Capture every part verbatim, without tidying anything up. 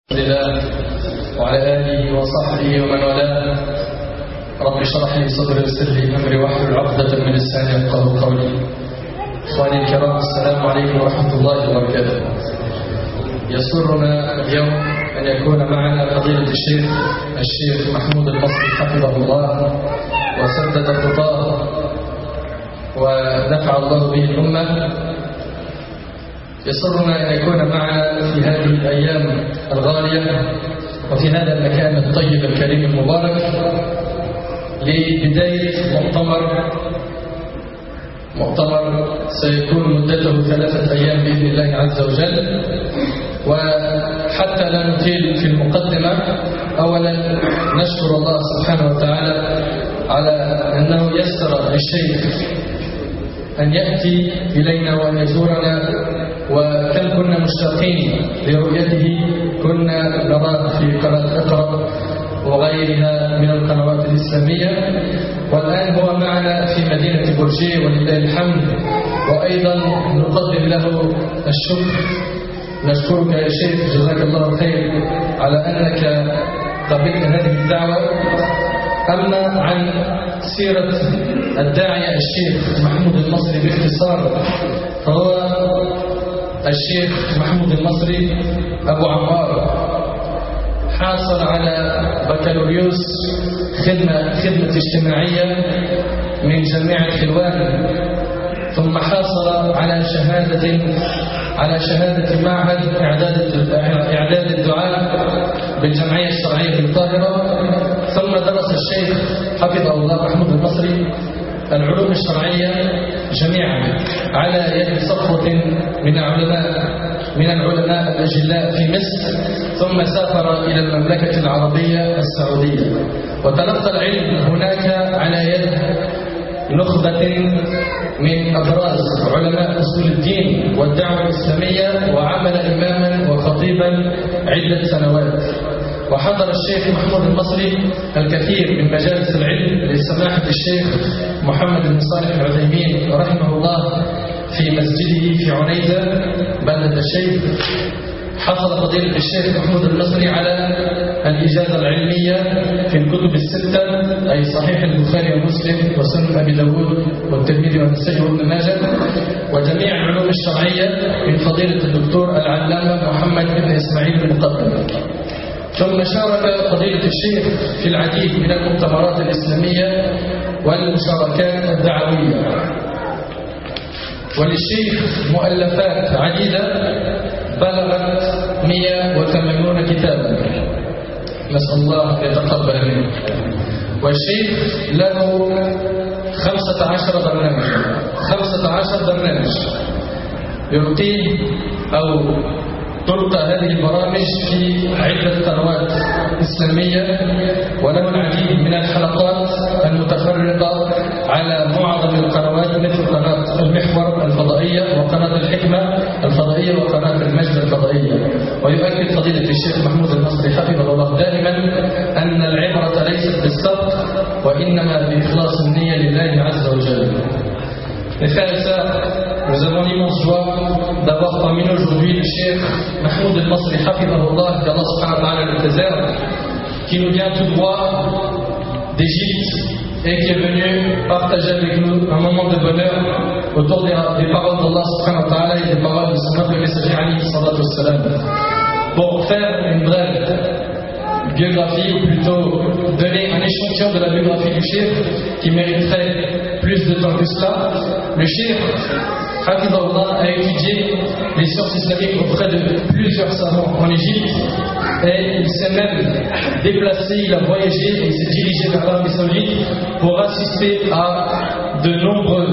لله وعلى آله وصحبه ومن والاه. رب اشرح لي صدري ويسر لي أمري واحلل عقدة من لساني يفقهوا قولي. إخواني الكرام، السلام عليكم ورحمة الله وبركاته. يسرنا اليوم أن يكون معنا فضيلة الشيخ الشيخ محمود المصري حفظه الله وسدد خطاه ونفع الله به الأمة. يسرنا أن يكون معنا في هذه الأيام الغالية وفي هذا المكان الطيب الكريم المبارك لبداية مؤتمر مؤتمر سيكون مدته ثلاثة أيام بإذن الله عز وجل. وحتى لا نطيل في المقدمة، أولا نشكر الله سبحانه وتعالى على أنه يسر للشيخ أن يأتي إلينا وأن يزورنا، وكم كنا مشتاقين لرؤيته. كنا نراه في قناة اقرأ وغيرها من القنوات الإسلامية، والآن هو معنا في مدينة برجيه ولله الحمد. وأيضا نقدم له الشكر، نشكرك يا شيخ جزاك الله خير على أنك قبلت هذه الدعوة. أما عن سيرة الداعية الشيخ محمود المصري باختصار، فهو الشيخ محمود المصري أبو عمار، حاصل على بكالوريوس خدمة خدمة اجتماعية من جامعة حلوان، ثم حاصل على شهادة على شهادة معهد إعداد إعداد الدعاء بالجمعية الشرعية في القاهرة. ثم درس الشيخ حفظه الله محمود المصري العلوم الشرعية جميعا على يد صفوة من علماء من العلماء الأجلاء في مصر، ثم سافر إلى المملكة العربية السعودية وتلقى العلم هناك على يد نخبة من أبراز علماء أصول الدين والدعوة الإسلامية، وعمل إماما وخطيبا عدة سنوات. وحضر الشيخ محمود المصري الكثير من مجالس العلم لسماحة الشيخ محمد بن صالح العثيمين رحمه الله في مسجده في عنيزة بلدة الشيخ. حصل فضيلة الشيخ محمود المصري على الإجازة العلمية في الكتب الستة، أي صحيح البخاري ومسلم وسنن أبي داود والترمذي والنسائي وابن ماجه، وجميع العلوم الشرعية من فضيلة الدكتور العلامة محمد بن إسماعيل بن مقدم. ثم شارك فضيلة الشيخ في العديد من المؤتمرات الإسلامية والمشاركات الدعوية، وللشيخ مؤلفات عديدة بلغت مئة وثمانين كتابا، نسأل الله أن يتقبل منه. والشيخ له خمسة عشر برنامج خمسة عشر برنامج يلقيه أو تلقى هذه البرامج في عدة قنوات إسلامية، وله العديد من الحلقات المتفرقة على معظم القنوات مثل قناة المحور الفضائية وقناة الحكمة الفضائية وقناة المجد الفضائية. ويؤكد فضيلة الشيخ محمود المصري حفظه الله دائما أن العبرة ليست بالسبق وإنما بإخلاص النية لله عز وجل. Mes frères et sœurs, nous avons l'immense joie d'avoir parmi nous aujourd'hui le Cheikh Mahmoud al-Masri hafidhahullah, qu'Allah subhanahu wa ta'ala le préserve, qui nous vient tout droit d'Égypte et qui est venu partager avec nous un moment de bonheur autour des, des paroles d'Allah subhanahu wa ta'ala et des paroles de son noble messager alayhi salatu wassalam. Pour faire une brève biographie, ou plutôt donner un échantillon de la biographie du Cheikh qui mériterait plus de temps que cela, le Cheikh Hafidhahullah a étudié les sciences islamiques auprès de plusieurs savants en Égypte, et il s'est même déplacé, il a voyagé et il s'est dirigé vers l'Arabie Saoudite pour assister à de nombreux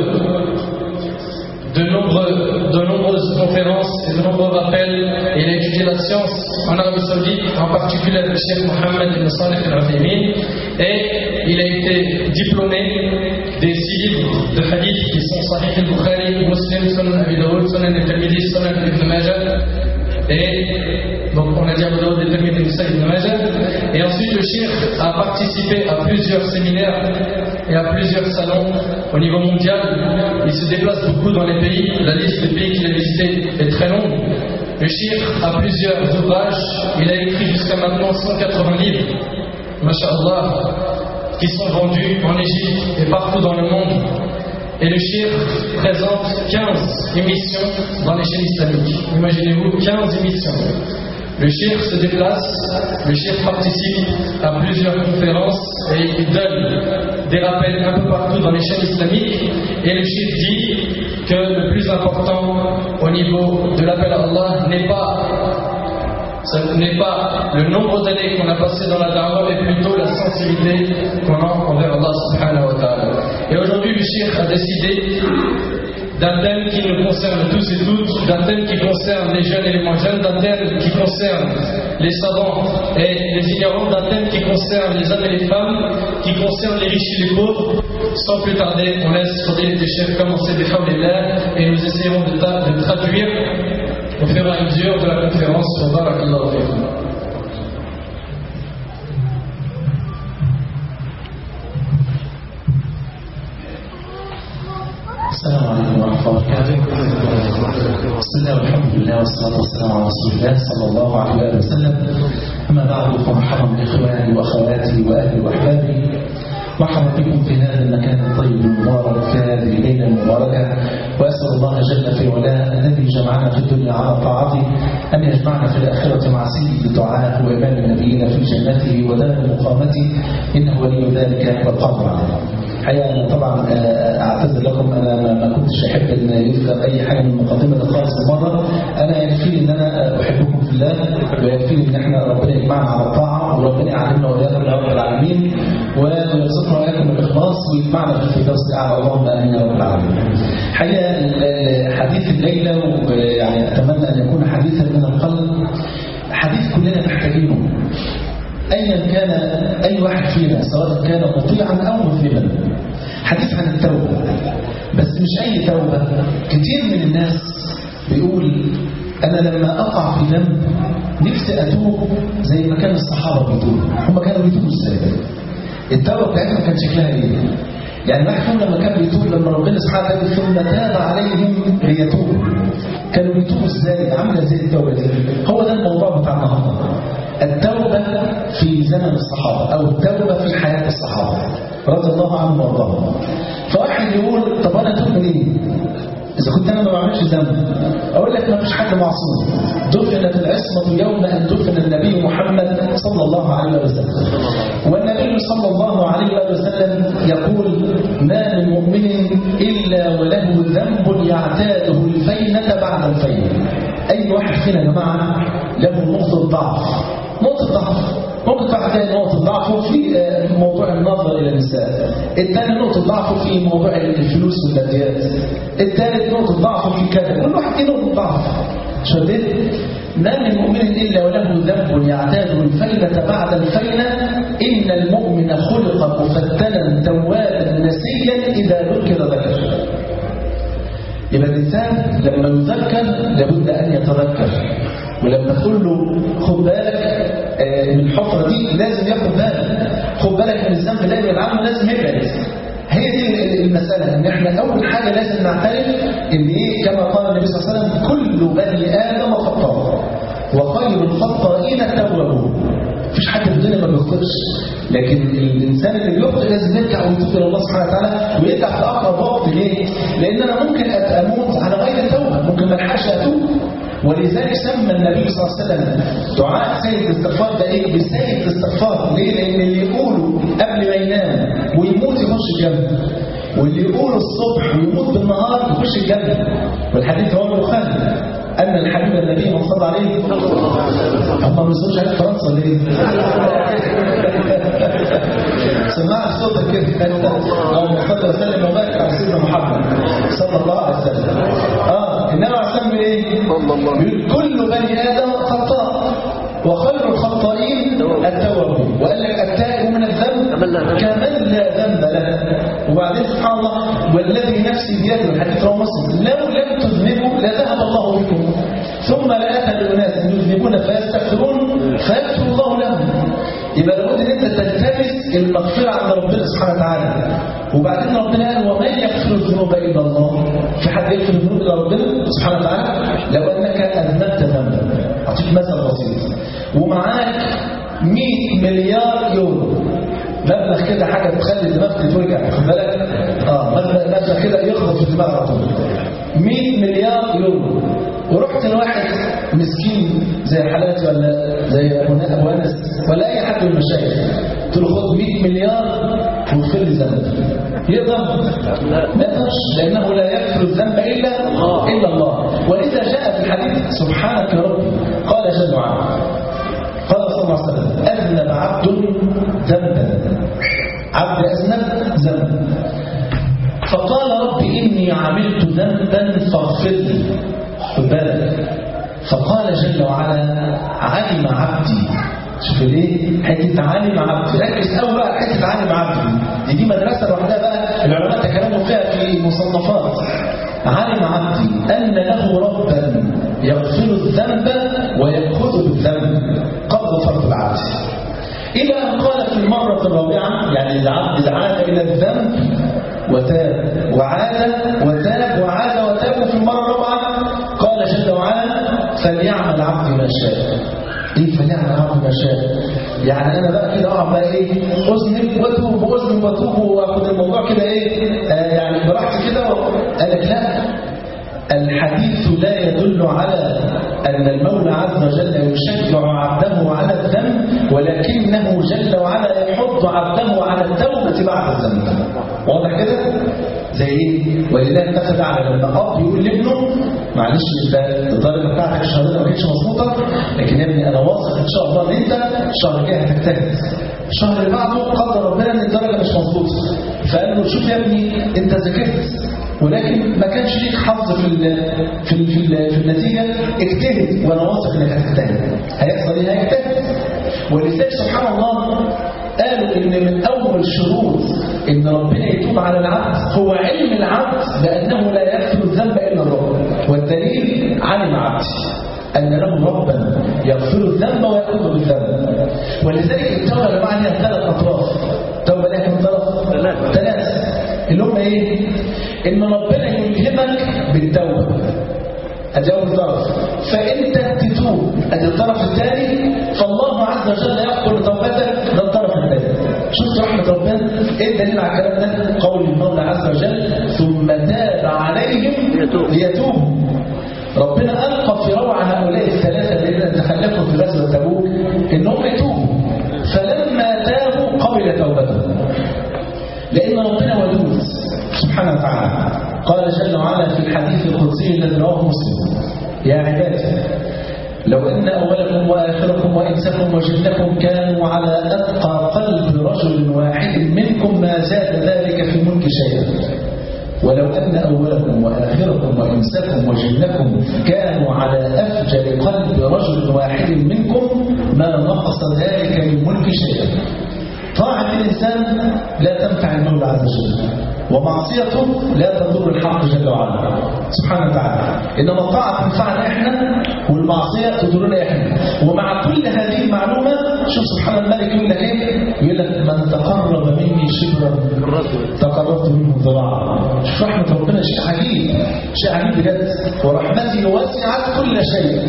De, nombreux, de nombreuses conférences et de nombreux rappels. Il a étudié la science en Arabie Saoudite, en particulier le Cheikh Mohammed ibn Salih al-Uthaymin, et il a été diplômé des six livres de hadith qui sont Sahih al-Bukhari, Muslim, Sunan Abi Dawud, Sunan al-Tirmidhi, Sunan ibn Majah, et donc on a dit Abu Dawud, al-Tirmidhi, Nasa'i, ibn Majah. Et ensuite le Cheikh a participé à plusieurs séminaires et à plusieurs salons au niveau mondial. Il se déplace beaucoup dans les pays. La liste des pays qu'il a visités est très longue. Le Cheikh a plusieurs ouvrages. Il a écrit cent quatre-vingts livres, masha'Allah, qui sont vendus en Égypte et partout dans le monde. Et le cheikh présente quinze émissions dans les chaînes islamiques. Imaginez-vous, quinze émissions. Le cheikh se déplace, le cheikh participe à plusieurs conférences et il donne des rappels un peu partout dans les chaînes islamiques. Et le cheikh dit que le plus important au niveau de l'appel à Allah n'est pas, ce n'est pas le nombre d'années qu'on a passé dans la da'wah, mais plutôt la sensibilité qu'on a envers Allah subhanahu wa ta'ala. Et aujourd'hui, le cheikh a décidé d'un thème qui nous concerne tous et toutes, d'un thème qui concerne les jeunes et les moins jeunes, d'un thème qui concerne les savants et les ignorants, d'un thème qui concerne les hommes et les femmes, qui concerne les riches et les pauvres. Sans plus tarder, on laisse Fadil et Cheikh commencer des femmes et l'air et nous essayerons de, de traduire au fur et à mesure de la conférence. Barakallahu fikum. السلام عليكم ورحمة الله وبركاته. بسم الله والحمد لله والصلاة والسلام على رسول الله صلى الله عليه وسلم. أما بعد فمرحبا بإخواني وأخواتي وأهلي وأحبابي، مرحبا بكم في هذا المكان الطيب المبارك في هذه الليلة المباركة، وأسأل الله جل في علاه الذي جمعنا في الدنيا على طاعته أن يجمعنا في الآخرة مع سيد الدعاء وإمام النبيين في جنته ودار مقامته، إنه ولي ذلك والقادر عليه. حقيقة أنا طبعا أعتذر لكم، أنا ما كنتش أحب أن يذكر أي حاجة من المقدمة خالص المرة. أنا يكفيني أن أنا أحبكم في الله، ويكفيني أن إحنا ربنا يجمعنا على الطاعة، وربنا يعلمنا وإياكم يا رب العالمين، ويرزقنا وإياكم الإخلاص ويجمعنا في الفردوس الأعلى، اللهم آمين يا رب العالمين. حقيقة حديث الليلة ويعني أتمنى أن يكون حديثا من القلب، حديث كلنا محتاجينه أيا كان أي واحد فينا، سواء كان مطيعا أو مذنبا. حديث عن التوبة، بس مش أي توبة. كتير من الناس بيقول أنا لما أقع في ذنب نفسي أتوب زي ما كان الصحابة بيتوبوا. هم كانوا بيتوبوا إزاي؟ التوبة بتاعتهم كان شكلها إيه؟ يعني واحد فيهم لما كان بيتوب، لما ربنا سبحانه وتعالى ثم تاب عليهم ليتوبوا، كانوا بيتوبوا إزاي؟ عاملة زي التوبة دي. هو ده الموضوع بتاع النهارده، التوبة في زمن الصحابة أو التوبة في حياة الصحابة رضي الله عنهم وارضاهم. فواحد يقول طب أنا أتوب منين؟ إذا كنت أنا ما بعملش ذنب، أقول لك ما فيش حد معصوم. دفنت العصمة يوم أن دفن النبي محمد صلى الله عليه وسلم، والنبي صلى الله عليه وسلم يقول ما من مؤمن إلا وله ذنب يعتاده الفينة بعد الفينة. أي واحد فينا يا جماعة له نقطة ضعف، نقطة ضعف ممكن واحد تاني نقطة ضعفه في موضوع النظر إلى النساء، الثاني نقطة ضعفه في موضوع الفلوس والماديات، الثالث نقطة ضعفه في كذا. كل واحد فيه نقطة ضعف. شديد ما من مؤمن إلا وله ذنب يعتاده الفينة بعد الفينة، إن المؤمن خلق مفتنا توابا نسيا إذا ذكر ذكر. يبقى الإنسان لما يذكر لابد أن يتذكر، ولما تقول له خد بالك من الحفرة دي لازم ياخد بالك، خد بالك من الذنب اللي يبعد عنه لازم يبعد. هي دي المسألة، ان احنا اول حاجة لازم نعترف ان ايه كما قال النبي صلى الله عليه وسلم كل بني آدم خطاء وخير الخطائين التوابون. مفيش حد في الدنيا ما بيخطئش، لكن الانسان اللي بيخطئ لازم يرجع ويتوب الى الله سبحانه وتعالى، ويرجع في اقرب وقت. ليه؟ لان انا ممكن اموت على غير توبه، ممكن ما الحقش اتوب. ولذلك سمى النبي صلى الله عليه وسلم دعاء سيد الاستغفار ده ايه؟ بسيد الاستغفار. ليه؟ لان اللي يقوله قبل ما ينام ويموت يخش الجنه، واللي يقوله الصبح ويموت بالنهار يخش الجنه. والحديث رواه البخاري ان الحبيب النبي من صلى عليه هم ما بيصلوش عليه فرنسا ليه؟ سمعت صوتك كده اللهم صل وسلم وبارك على سيدنا محمد صلى الله عليه وسلم. اه انما عشان ايه؟ كل بني ادم خطاء وخير الخطائين التوابون. وقال لك التائب من الذنب كمن لا ذنب له. وبعدين سبحان الله والذي نفسي بيده، الحديث رواه مسلم، لو لم تذنبوا لذهب الله بكم ثم لاتى باناس يذنبون فيستغفرون فيغفر الله لهم. يبقى لابد ان انت تلتمس المغفره عند ربنا سبحانه وتعالى. وبعدين ربنا قال ومن يغفر الذنوب الا الله. في حد يغفر الذنوب الا ربنا سبحانه وتعالى؟ لو انك اذنبت ذنبا، اعطيك مثل بسيط، ومعاك مئة مليار يورو. مبلغ كده حاجة تخلي دماغك تتوجع، خد بالك؟ اه مبلغ كده يخبط في الدماغ على طول. مئة مليار يورو. ورحت لواحد مسكين زي حالاتي ولا زي ابو انس ولا اي حد من المشايخ، قلت له خد مئة مليار واغفر لي ذنب. يقدر؟ ما يقدرش، لانه لا يغفر الذنب الا الا الله. ولذا جاء في الحديث سبحانك يا رب، قال جل وعلا، قال صلى الله عليه وسلم: اذنب عبد ذنبا، عبد اذنب ذنبا، فقال رب اني عملت ذنبا فاغفر لي. خد بالك، فقال جل وعلا: علم عبدي. شوف ليه حته علم عبدي، ركز قوي بقى حته علم عبدي دي, دي مدرسه لوحدها بقى العلماء تكلموا فيها في مصنفات. علم عبدي ان له ربا يغفر الذنب ويأخذ بالذنب قد غفرت العبد، الى ان قال في المره الرابعه، يعني العبد عاد الى الذنب وتاب وعاد وتاب وعاد وتاب، في المره الرابعه قال جل وعلا: فليعمل عبدي ما شاء. ايه فليعمل عبدي ما شاء؟ يعني انا بقى كده اقعد بقى ايه اذنب واتوب واذنب واتوب واخد الموضوع كده ايه آه يعني براحتي كده. قال لك لا، الحديث لا يدل على أن المولى عز وجل يشجع عبده على الذنب، ولكنه جل وعلا يحض عبده على التوبة بعد الذنب. واضح كده؟ زي ايه؟ ولله اتخذ على لما اب يقول لابنه: معلش انت الضربه بتاعتك الشهر ده ما كانتش مظبوطه، لكن يا ابني انا واثق ان شاء الله ان انت الشهر الجاي هتجتهد. الشهر اللي بعده قدر ربنا ان الدرجه مش مظبوطه، فقال له: شوف يا ابني انت ذاكرت ولكن ما كانش ليك حظ في ال في ال في, ال في النتيجه، اجتهد وانا واثق انك هتجتهد. هيحصل ايه؟ هيجتهد. ولذلك سبحان الله قالوا ان من اول شروط ان ربنا يتوب على العبد هو علم العبد بانه لا يغفر الذنب الا الرب. والدليل: علم عبدي ان له ربا يغفر الذنب ويأخذ بالذنب. ولذلك التوبه يا جماعه لها ثلاث اطراف. التوبه لها كم طرف؟ ثلاثه. اللي هم ايه؟ ان ربنا يلهمك بالتوبه، ادي اول طرف، فانت تتوب، ادي الطرف الثاني، فالله عز وجل يقبل توبتك، ده الطرف الثاني. شفت رحمه ربنا؟ ايه الدليل على الكلام ده؟ قول المولى عز وجل: ثم تاب عليهم ليتوبوا. ربنا القى في روعه هؤلاء الثلاثه الذين تخلفوا في غزوه تبوك انهم يتوبوا، فلما تابوا قبل توبتهم، لان ربنا ودود سبحانه وتعالى. قال جل وعلا في الحديث القدسي الذي رواه مسلم: يا عبادي لو أن أولكم وآخركم وإنسكم وجنكم كانوا على أتقى قلب رجل واحد منكم ما زاد ذلك في الملك شيئا، ولو أن أولكم وآخركم وإنسكم وجنكم كانوا على أفجر قلب رجل واحد منكم ما نقص ذلك من ملك شيئا. طاعة الإنسان لا تنفع المولى عز وجل، ومعصيته لا تضر الحق جل وعلا سبحانه وتعالى. إنما الطاعة تنفعنا إحنا والمعصية تضرنا إحنا. ومع كل هذه المعلومة شوف سبحان الملك يقول لك إيه؟ يقول لك: من تقرب مني شبرا تقربت منه ذراعا. شوف رحمة ربنا شيء عجيب، شيء عجيب بجد. ورحمته وسعت كل شيء،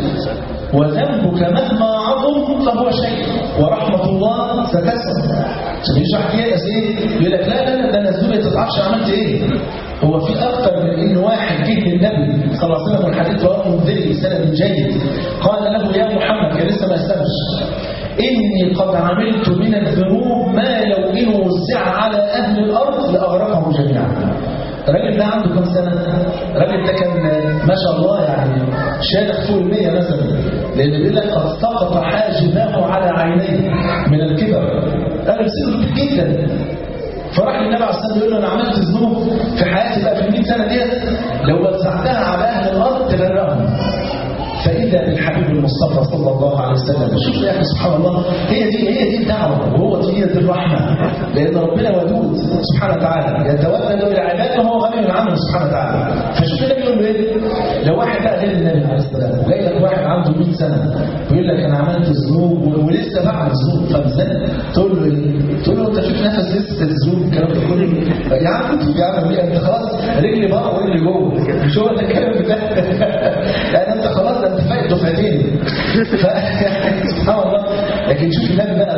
وذنبك مهما عظم فهو شيء، ورحمة الله ستسع. عشان يشرح كده ايه؟ يقول لك: لا لا لا ده انا الزوجه ما تتعرفش عملت ايه. هو في اكثر من ان واحد جه للنبي صلى الله عليه وسلم والحديث رواه المنذري بسند جيد، قال له: يا محمد، كان لسه ما اسلمش: اني قد عملت من الذنوب ما لو ان وزع على اهل الارض لاغرقهم جميعا. الراجل ده عنده كم سنه؟ الراجل ده كان ما شاء الله يعني شالخ فوق المية مثلا، لان بيقول لك: قد سقط حاجباه على عينيه من الكبر. راجل سنه جدا. فراح للنبي عليه الصلاه والسلام يقول له: انا عملت ذنوب في حياتي بقى في المئة سنه ديت لو وزعتها على اهل الارض تغرقهم. فإذا بالحبيب المصطفى صلى الله عليه وسلم. شوف يا أخي سبحان الله، هي دي هي دي الدعوة، وهو دي هي الرحمة، لأن ربنا ودود سبحانه وتعالى يتودد إلى عباده وهو غني عنه سبحانه وتعالى. فشوف النبي يقول له إيه؟ لو واحد بقى غير النبي عليه السلام وجاي لك واحد عنده مئة سنة ويقول لك: أنا عملت ذنوب ولسه بعمل ذنوب، فمزن تقول له إيه؟ تقول له: أنت فيك نفس لسه الذنوب الكلام ده كله؟ يا عم أنت يا عم أنت خلاص رجلي بره ورجلي جوه، مش هو ده الكلام ده؟ يعني أنت خلاص انت فايت دفعتين. سبحان الله. لكن شوف النبي بقى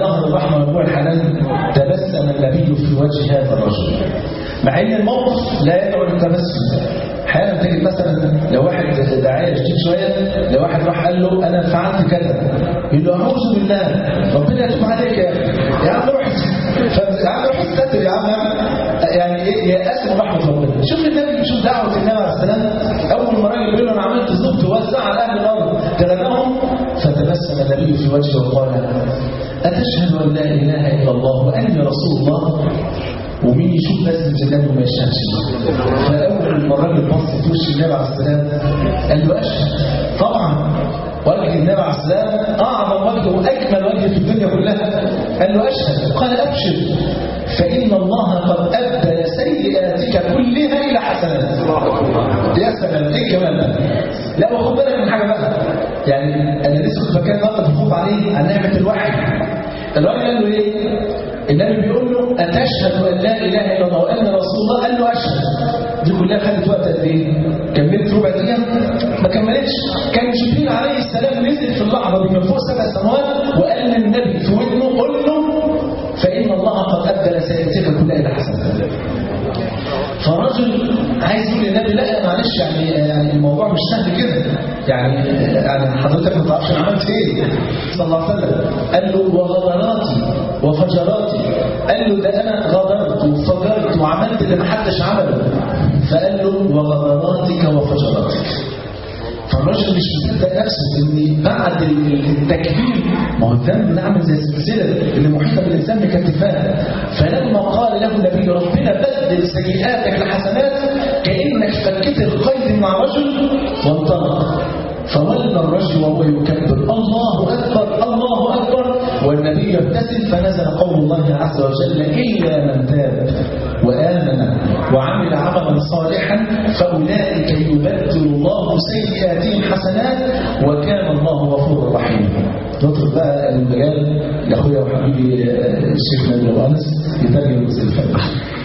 مع ان الموقف لا يدعو للتبسم. احيانا تجد مثلا لو واحد داعيه شديد شويه، لو واحد راح قال له انا فعلت كذا، يقول له اعوذ بالله ربنا يتوب عليك يا اخي، يا عم روح يا عم روح استتر يا عم، يعني ايه يأس من رحمه ربنا. شوف النبي، شوف دعوه النبي عليه السلام، اول ما راجل بيقول له انا عملت ذنب توزع على اهل الارض تغناهم، فتبسم النبي في وجهه وقال اتشهد ان لا اله الا الله واني رسول الله؟ ومين يشوف ناس من النبي وما يشهدش؟ فاول ما الراجل بص في وش النبي عليه السلام قال له اشهد. طبعا وجه النبي عليه السلام اعظم وجه واجمل وجه في الدنيا كلها، قال له اشهد. قال ابشر فان الله قد ابدل سيئاتك كلها الى حسنات. يا سلام، ايه كمان ده؟ لا وخد بالك من حاجه بقى، يعني انا لسه كنت بتكلم النهارده في الخوف عليه عن نعمه الوحي. الراجل قال له ايه؟ النبي بيقول له أتشهد أن لا إله إلا الله وأن رسول الله؟ قال له أشهد. دي كلها خدت وقت قد إيه؟ كملت ربع دقيقة؟ ما كملتش. كان جبريل عليه السلام نزل في اللحظة دي من فوق سبع سماوات وقال للنبي في ودنه قل له فإن الله قد أبدل سيئاتك كلها إلى حسنات. فالرجل عايز يقول للنبي لا معلش، يعني يعني الموضوع مش سهل كده، يعني يعني حضرتك ما تعرفش انا عملت ايه صلى الله عليه وسلم. قال له وغدراتي وفجراتي، قال له ده انا غدرت وفجرت وعملت اللي ما حدش عمله، فقال له وغدراتك وفجراتك. فالرجل مش مصدق نفسه ان بعد التكبير، ما هو الذنب نعمل زي السلسله اللي محيطه بالانسان بكتفاه، فلما قال له النبي ربنا بدل سيئاتك لحسنات كانك فكيت القيد مع رجل وانطلق. فولى الرجل وهو يكبر الله اكبر الله اكبر والنبي يبتسم، فنزل قول الله عز وجل الا من تاب وامن وعمل عملا صالحا فاولئك يبدل الله سيئاتهم حسنات وكان الله غفورا رحيما. نترك بقى المجال لاخويا وحبيبي الشيخ نبيل ابو انس يترجم الجزء الفاتح.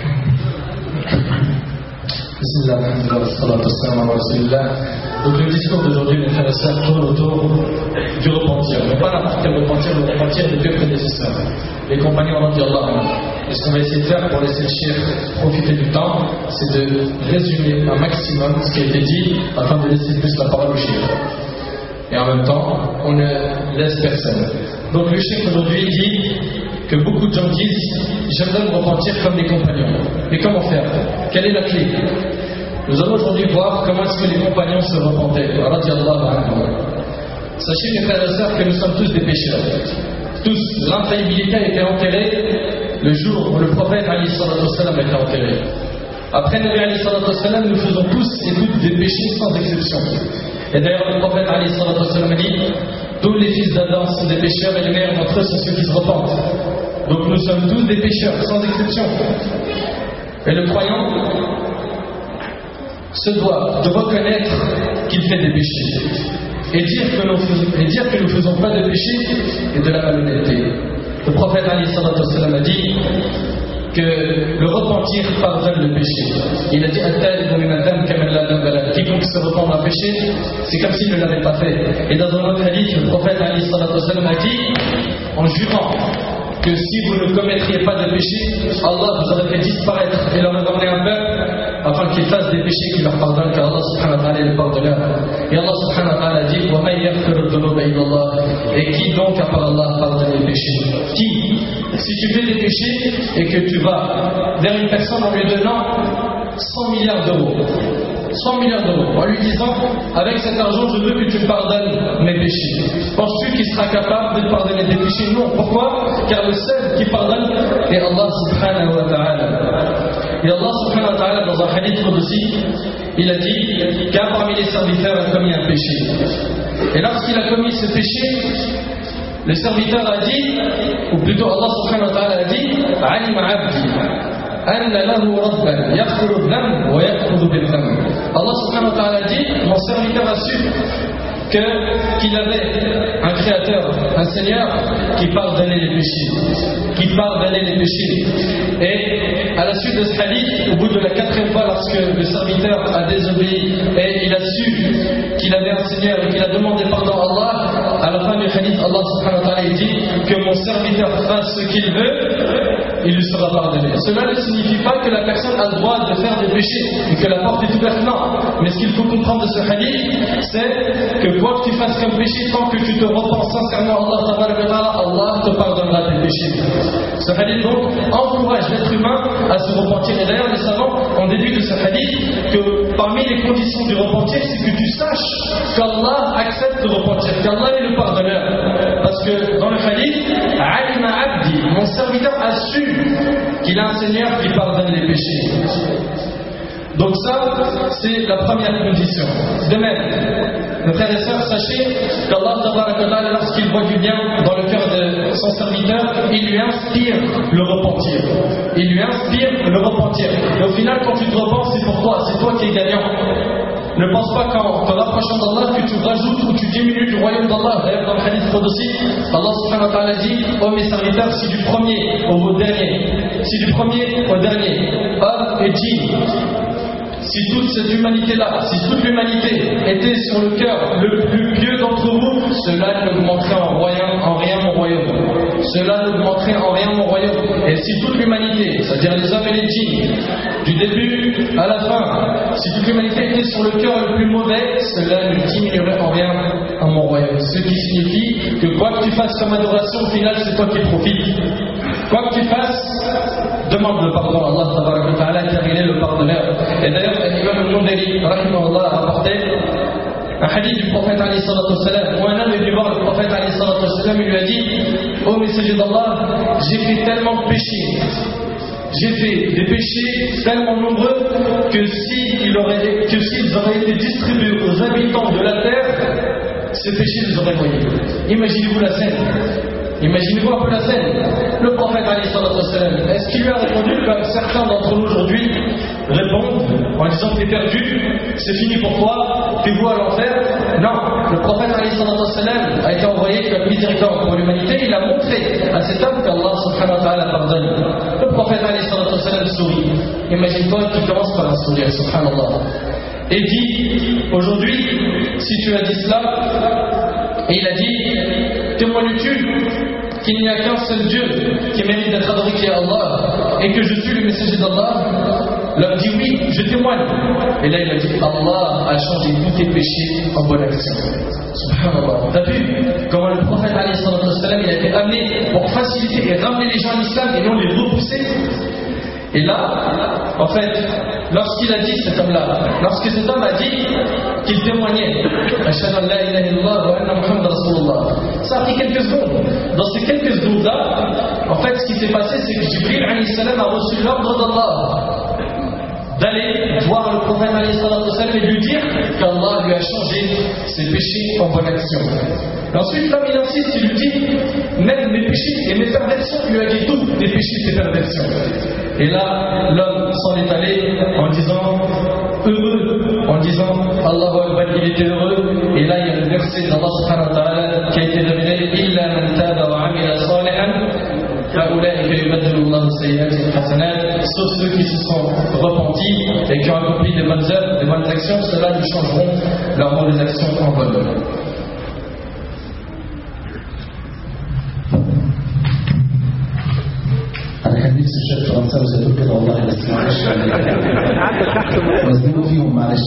بسم الله الرحمن الرحيم والصلاة والسلام على رسول الله. Donc le discours d'aujourd'hui, mes frères et sœurs, tourne autour du repentir. Mais pas n'importe quel repentir, le repentir des deux prédécesseurs, les compagnons radiallahu anhum. Et ce qu'on va essayer de faire pour laisser le cheikh profiter du temps, c'est de résumer un maximum ce qui a été dit afin de laisser plus la parole au cheikh. Et en même temps, on ne laisse personne. Donc le cheikh aujourd'hui dit que beaucoup de gens disent j'aimerais me repentir comme les compagnons. Mais comment faire? Quelle est la clé? Nous allons aujourd'hui voir comment est-ce que les compagnons se repentaient. Sachez mes frères et sœurs que nous sommes tous des pécheurs. Tous. L'infaillibilité a été enterrée le jour où le prophète Ali sallallahu alayhi wa sallam a été enterré. Après Nabi Ali sallallahu alayhi wa sallam, nous faisons tous et toutes des péchés sans exception. Et d'ailleurs le prophète Ali sallallahu alayhi wa sallam a dit tous les fils d'Adam sont des pécheurs et les meilleurs d'entre eux sont ceux qui se repentent. Donc nous sommes tous des pécheurs sans exception. Et le croyant se doit de reconnaître qu'il fait des péchés et dire que nous faisons, et dire que nous ne faisons pas de péchés et de la malhonnêteté. Le prophète Ali sallallahu alayhi wa sallam a dit que le repentir pardonne le péché. Il a dit quiconque se repent d'un péché, c'est comme s'il ne l'avait pas fait. Et dans un autre hadith, le prophète Ali sallallahu alayhi wa sallam a dit en jurant que si vous ne commettriez pas de péché, Allah vous aurait fait disparaître et leur ramener un peuple afin qu'ils fassent des péchés qui leur pardonnent, car Allah subhanahu wa ta'ala est le pardonneur. Et Allah subhanahu wa ta'ala dit وَمَنْ يَغْفِرُ الذُّنُوبَ إِلَّا اللَّهُ. Et qui donc à part Allah pardonne les péchés? Qui? Si tu fais des péchés et que tu vas vers une personne en lui donnant cent milliards d'euros, cent milliards d'euros, en lui disant avec cet argent je veux que tu me pardonnes mes péchés, penses-tu qu'il sera capable de te pardonner tes péchés? Non. Pourquoi? Car le seul qui pardonne est Allah subhanahu wa ta'ala. Et Allah subhanahu wa ta'ala dans un hadith qudsi, il a dit qu'un parmi les serviteurs a commis un péché, et lorsqu'il a commis ce péché, le serviteur a dit, ou plutôt Allah subhanahu wa ta'ala a dit علم عبدي أن له ربا يغفر الذنب ويأخذ بالذنب. Allah subhanahu wa ta'ala dit mon serviteur a su que, qu'il avait un créateur, un Seigneur qui pardonnait les péchés, qui pardonnait les péchés. Et à la suite de ce hadith, au bout de la quatrième fois, lorsque le serviteur a désobéi et il a su qu'il avait un Seigneur et qu'il a demandé pardon à Allah, à la fin du hadith, Allah subhanahu wa ta'ala dit que mon serviteur fasse ce qu'il veut, il lui sera pardonné. Cela ne signifie pas que la personne a le droit de faire des péchés et que la porte est ouverte, non. Mais ce qu'il faut comprendre de ce hadith, c'est que quoi que tu fasses comme péché, tant que tu te repens sincèrement à Allah, Allah te pardonnera tes péchés. Ce hadith donc encourage l'être humain à se repentir. Et d'ailleurs, les savants ont déduit de ce hadith que parmi les conditions du repentir, c'est que tu saches qu'Allah accepte de repentir, qu'Allah est le pardonneur. Parce que dans le hadith, Alima Abdi, mon serviteur a su qu'il a un Seigneur qui pardonne les péchés. Donc ça, c'est la première condition. De même, mes frères et sœurs, sachez qu'Allah, lorsqu'il voit du bien dans le cœur de son serviteur, il lui inspire le repentir. Il lui inspire le repentir. Et au final, quand tu te repens, c'est pour toi, c'est toi qui es gagnant. Ne pense pas qu'en te rapprochant d'Allah que tu rajoutes ou tu diminues du royaume d'Allah. D'ailleurs, dans le hadith Qudsi, Allah subhanahu wa ta'ala dit: ô mes serviteurs, si du premier au dernier, si du premier au dernier, homme et djinn, si toute cette humanité-là, si toute l'humanité était sur le cœur le plus pieux d'entre vous, cela n'augmenterait en, royaume, en rien mon royaume. Cela n'augmenterait en rien mon royaume. Et si toute l'humanité, c'est-à-dire les hommes et les djinns, du début à la fin, si toute l'humanité était sur le cœur le plus mauvais, cela ne diminuerait en rien à mon royaume. Ce qui signifie que quoi que tu fasses comme adoration, au final, c'est toi qui profites. Quoi que tu fasses, demande le pardon à Allah tabaraka wa ta'ala, car il est le pardonneur. Et d'ailleurs, l'imam al-Mundiri, rahimahullah, a rapporté un hadith du prophète alayhi salatu wassalam, où un homme est venu voir le prophète alayhi salatu wassalam, il lui a dit: ô messager d'Allah, j'ai fait tellement de péchés, j'ai fait des péchés tellement nombreux que s'ils aurait, que s'ils auraient été distribués aux habitants de la terre, ces péchés les auraient noyés. Imaginez-vous la scène. Imaginez-vous un peu la scène. Le prophète alayhi salatu wassalam, est-ce qu'il lui a répondu comme certains d'entre nous aujourd'hui répondent en disant: t'es perdu, c'est fini pour toi, t'es vous à l'enfer? Non, le prophète alayhi salatu wassalam a été envoyé comme miséricorde pour l'humanité. Il a montré à cet homme qu'Allah subhanahu wa ta'ala pardonne. Le prophète alayhi salatu wassalam sourit. Imagine-toi qu'il commence par un sourire, subhanallah, et dit: aujourd'hui, si tu as dit cela, et il a dit: témoignes-tu qu'il n'y a qu'un seul Dieu qui mérite d'être adoré, qui est Allah, et que je suis le messager d'Allah? L'homme dit: oui, je témoigne. Et là il a dit: Allah a changé tous tes péchés en bonne action. Subhanallah. T'as vu comment le prophète alayhi salatu wassalam, il a été amené pour faciliter et ramener les gens à l'islam et non les repousser? Et là, en fait, lorsqu'il a dit, cet homme-là, lorsque cet homme a dit qu'il témoignait, Ashhadu an la ilaha illallah wa anna Muhammad Rasulullah, ça a pris quelques secondes. Dans ces quelques secondes-là, en fait, ce qui s'est passé, c'est que Jibril alayhi salam a reçu l'ordre d'Allah d'aller voir le prophète alayhi salam et lui dire qu'Allah lui a changé ses péchés en bonne action. Et ensuite, l'homme il insiste, il lui dit: même mes péchés et mes perversions, il lui a dit tout, mes péchés et mes perversions. Et là, l'homme s'en est allé en disant heureux, en disant Allahu Akbar, il était heureux. Et là, il y a le verset d'Allah subhanahu wa ta'ala qui a été révélé: Illa man taba wa amila salihan. Sauf ceux qui se sont repentis et qui ont accompli des bonnes œuvres, des bonnes actions, ceux-là nous changeront leurs mauvaises actions en bonnes. الحديث الشيخ فرنساوي زادوا كده والله بس معلش نزلوا فيهم معلش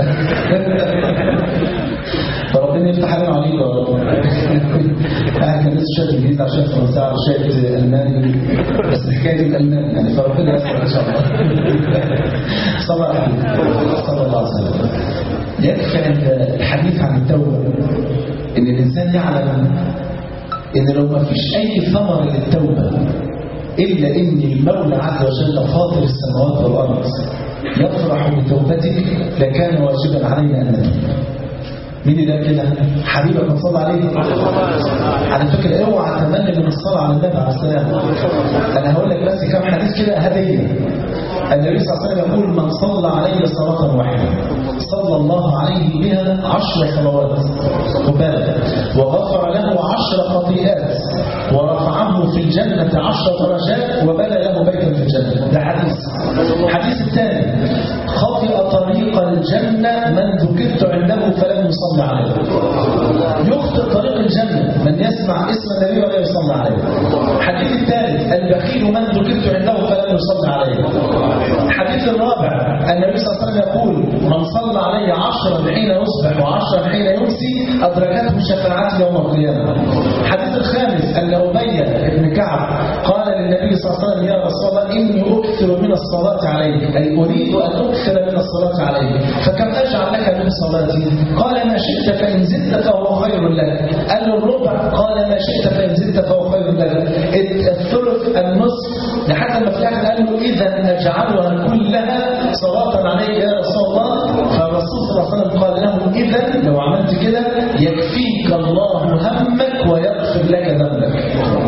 فربنا يفتح علينا عليك يا رب. احنا لسه شايف انجليزي على شايف فرنساوي على شايف الماني، بس حكايه الالمان يعني، فربنا يسر ان شاء الله. صلى الله عليه وسلم. يكفي الحديث عن التوبه ان الانسان يعلم ان لو ما فيش اي ثمر للتوبه إلا إن المولى عز وجل فاطر السماوات والأرض يفرح بتوبتك لكان واجبا علينا أن نتوب. مين اللي كده؟ حبيبك ما صلى عليه. على فكرة اوعى تمنى من الصلاة على النبي عليه السلام. أنا هقول لك بس كم حديث كده هدية. النبي صلى الله عليه وسلم يقول: من صلى علي صلاة واحدة صلى الله عليه بها عشر صلوات وبالغ، وغفر له عشر خطيئات، ورفعه في الجنة عشر درجات، وبنى له بيتا في الجنة. ده حديث. الحديث الثاني: خطئ طريق الجنة من ذكرت عنده فلم يصلي عليه. يخطئ طريق الجنة من يسمع اسم النبي ولا يصلي عليه. الحديث الثالث: البخيل من ذكرت عنده فلم يصلي عليه. الحديث الرابع: النبي صلى الله عليه وسلم يقول: من صلى علي عشرا حين يصبح وعشرا حين يمسي أدركته شفاعتي يوم القيامة. الحديث الخامس: أن أبي بن كعب قال للنبي صلى الله عليه وسلم: يا رسول الله إني أكثر من الصلاة عليك، أي أريد أن أكثر من الصلاة عليك، فكم أجعل لك من صلاتي؟ قال: ما شئت فإن زدت فهو خير لك. قال له: الربع. قال: ما شئت فإن زدت فهو خير لك. الثلث، النصف، لحتى ما في الآخر قال له: إذا أجعلها كلها صلاة عليك يا رسول الله. فالرسول صلى الله عليه وسلم قال له: إذا لو عملت كده يكفيك الله همك ويغفر لك ذنبك.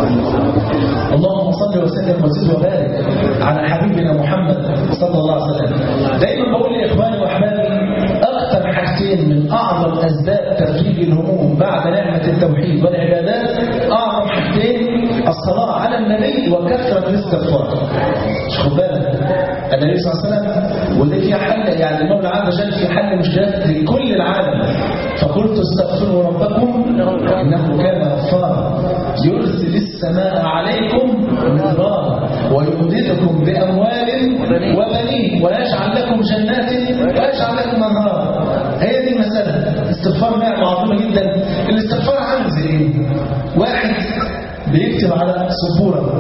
اللهم صل وسلم وزد وبارك على حبيبنا محمد صلى الله عليه وسلم. دايما بقول لإخواني وأحبابي: أكثر حاجتين من أعظم أسباب تفريج الهموم بعد نعمة التوحيد والعبادات، أعظم حاجتين الصلاة على النبي وكثرة الاستغفار. مش خد بالك النبي صلى الله عليه وسلم ودي فيها حل، يعني المولى عز وجل في حل مشكلات لكل العالم. فقلت: استغفروا ربكم إنه كان غفارا يرسل السماء عليكم مدرارا ويمددكم بأموال وبنين ويجعل لكم جنات ويجعل لكم أنهارا. هي دي المسألة. الاستغفار نعمة عظيمة جدا. الاستغفار عامل زي ايه؟ واحد بيكتب على سبورة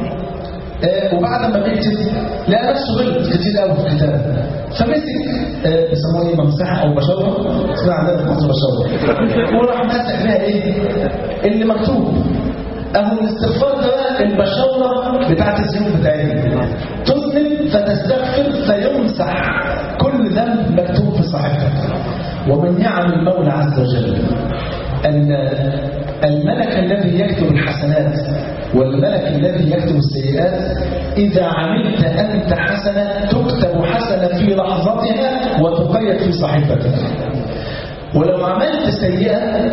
آه وبعد ما بيكتب لقى نفسه غلط كتير قوي في الكتاب، فمسك آه بيسموه ايه، ممسحه او بشوره، اسمها عندنا في مصر بشوره، وراح مسح فيها ايه اللي مكتوب. اهو الاستغفار ده بقى البشوره بتاعت الذنوب بتاعتنا. تذنب فتستغفر فيمسح كل ذنب مكتوب في صحيفتك. ومن نعم المولى عز وجل أن الملك الذي يكتب الحسنات والملك الذي يكتب السيئات، إذا عملت أنت حسنة تكتب حسنة في لحظتها وتقيد في صحيفتك، ولو عملت سيئة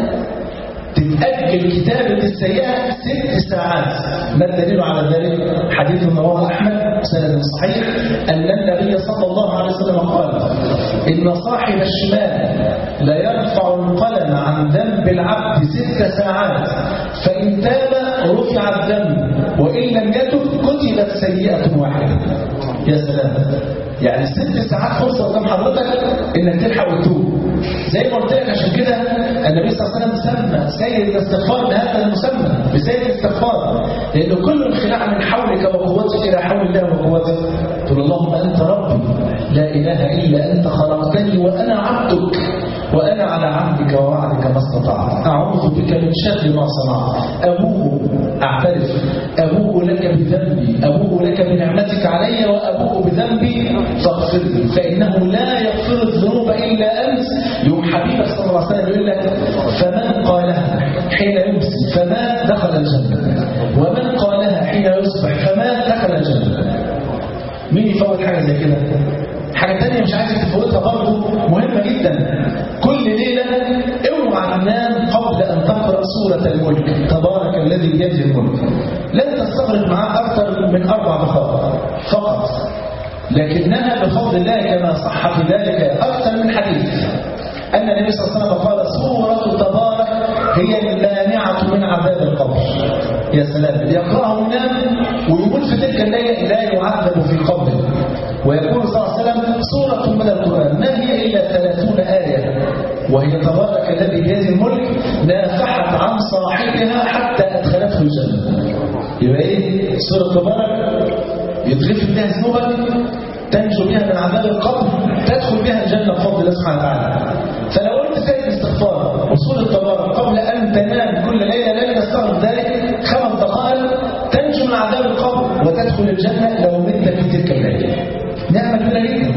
تتأجل كتابة السيئة ست ساعات. ما الدليل على ذلك؟ حديث رواه أحمد سند صحيح أن النبي صلى الله عليه وسلم قال: إن صاحب الشمال لا يرفع القلم عن ذنب العبد ست ساعات، فإن تاب رفع الذنب، وإن لم يتب كتبت سيئة واحدة. يا سلام، يعني ست ساعات فرصة قدام حضرتك إنك تلحق وتتوب. زي ما قلت لك، عشان كده النبي صلى الله عليه وسلم سمى سيد الاستغفار بهذا المسمى بسيد الاستغفار، لأنه كل انخلاع من حولك وقوتك إلى حول الله وقوتك. تقول: اللهم أنت ربي لا إله إلا أنت، خلقتني وأنا عبدك، وأنا على عهدك ووعدك ما استطعت، أعوذ بك من شر ما صنعت، أبوء أعترف أبوء لك بذنبي، أبوء لك بنعمتك علي، وأبوء بذنبي فاغفر لي، فإنه لا يغفر الذنوب إلا أنت. يوم حبيبك صلى الله عليه وسلم يقول لك: فمن قالها حين يمسي فما دخل الجنة، ومن قالها حين يصبح فما دخل الجنة. مين يفوت حاجة زي كده؟ حاجة تانية مش عايزك تفوتها برضه مهمة جدا. كل ليلة اوعى تنام قبل أن تقرأ سورة الملك، تبارك الذي بيده الملك. لن تستغرق معاه أكثر من أربع دقائق فقط، لكنها بفضل الله كما صح في ذلك أكثر من حديث أن النبي صلى الله عليه وسلم قال: سورة تبارك هي المانعة من عذاب القبر. يا سلام، يقرأه النام ويقول في تلك الليلة لا يعذب في قبره. ويقول صلى الله عليه وسلم: سورة من القرآن ما هي إلا ثلاثون آية، وهي تبارك الذي بيده الملك، نافحت عن صاحبها حتى أدخلته الجنة. يبقى إيه سورة تبارك؟ يتغفر بها ذنوبك، تنجو بها من عذاب القبر، تدخل بها الجنة بفضل الله سبحانه وتعالى. فلو قلت سيد الاستغفار وصول التبارك قبل أن تنام كل ليلة لا تستغرق ذلك خمس دقائق، تنجو من عذاب القبر وتدخل الجنة لو مت في تلك الليلة. نعمة كبيرة جدا.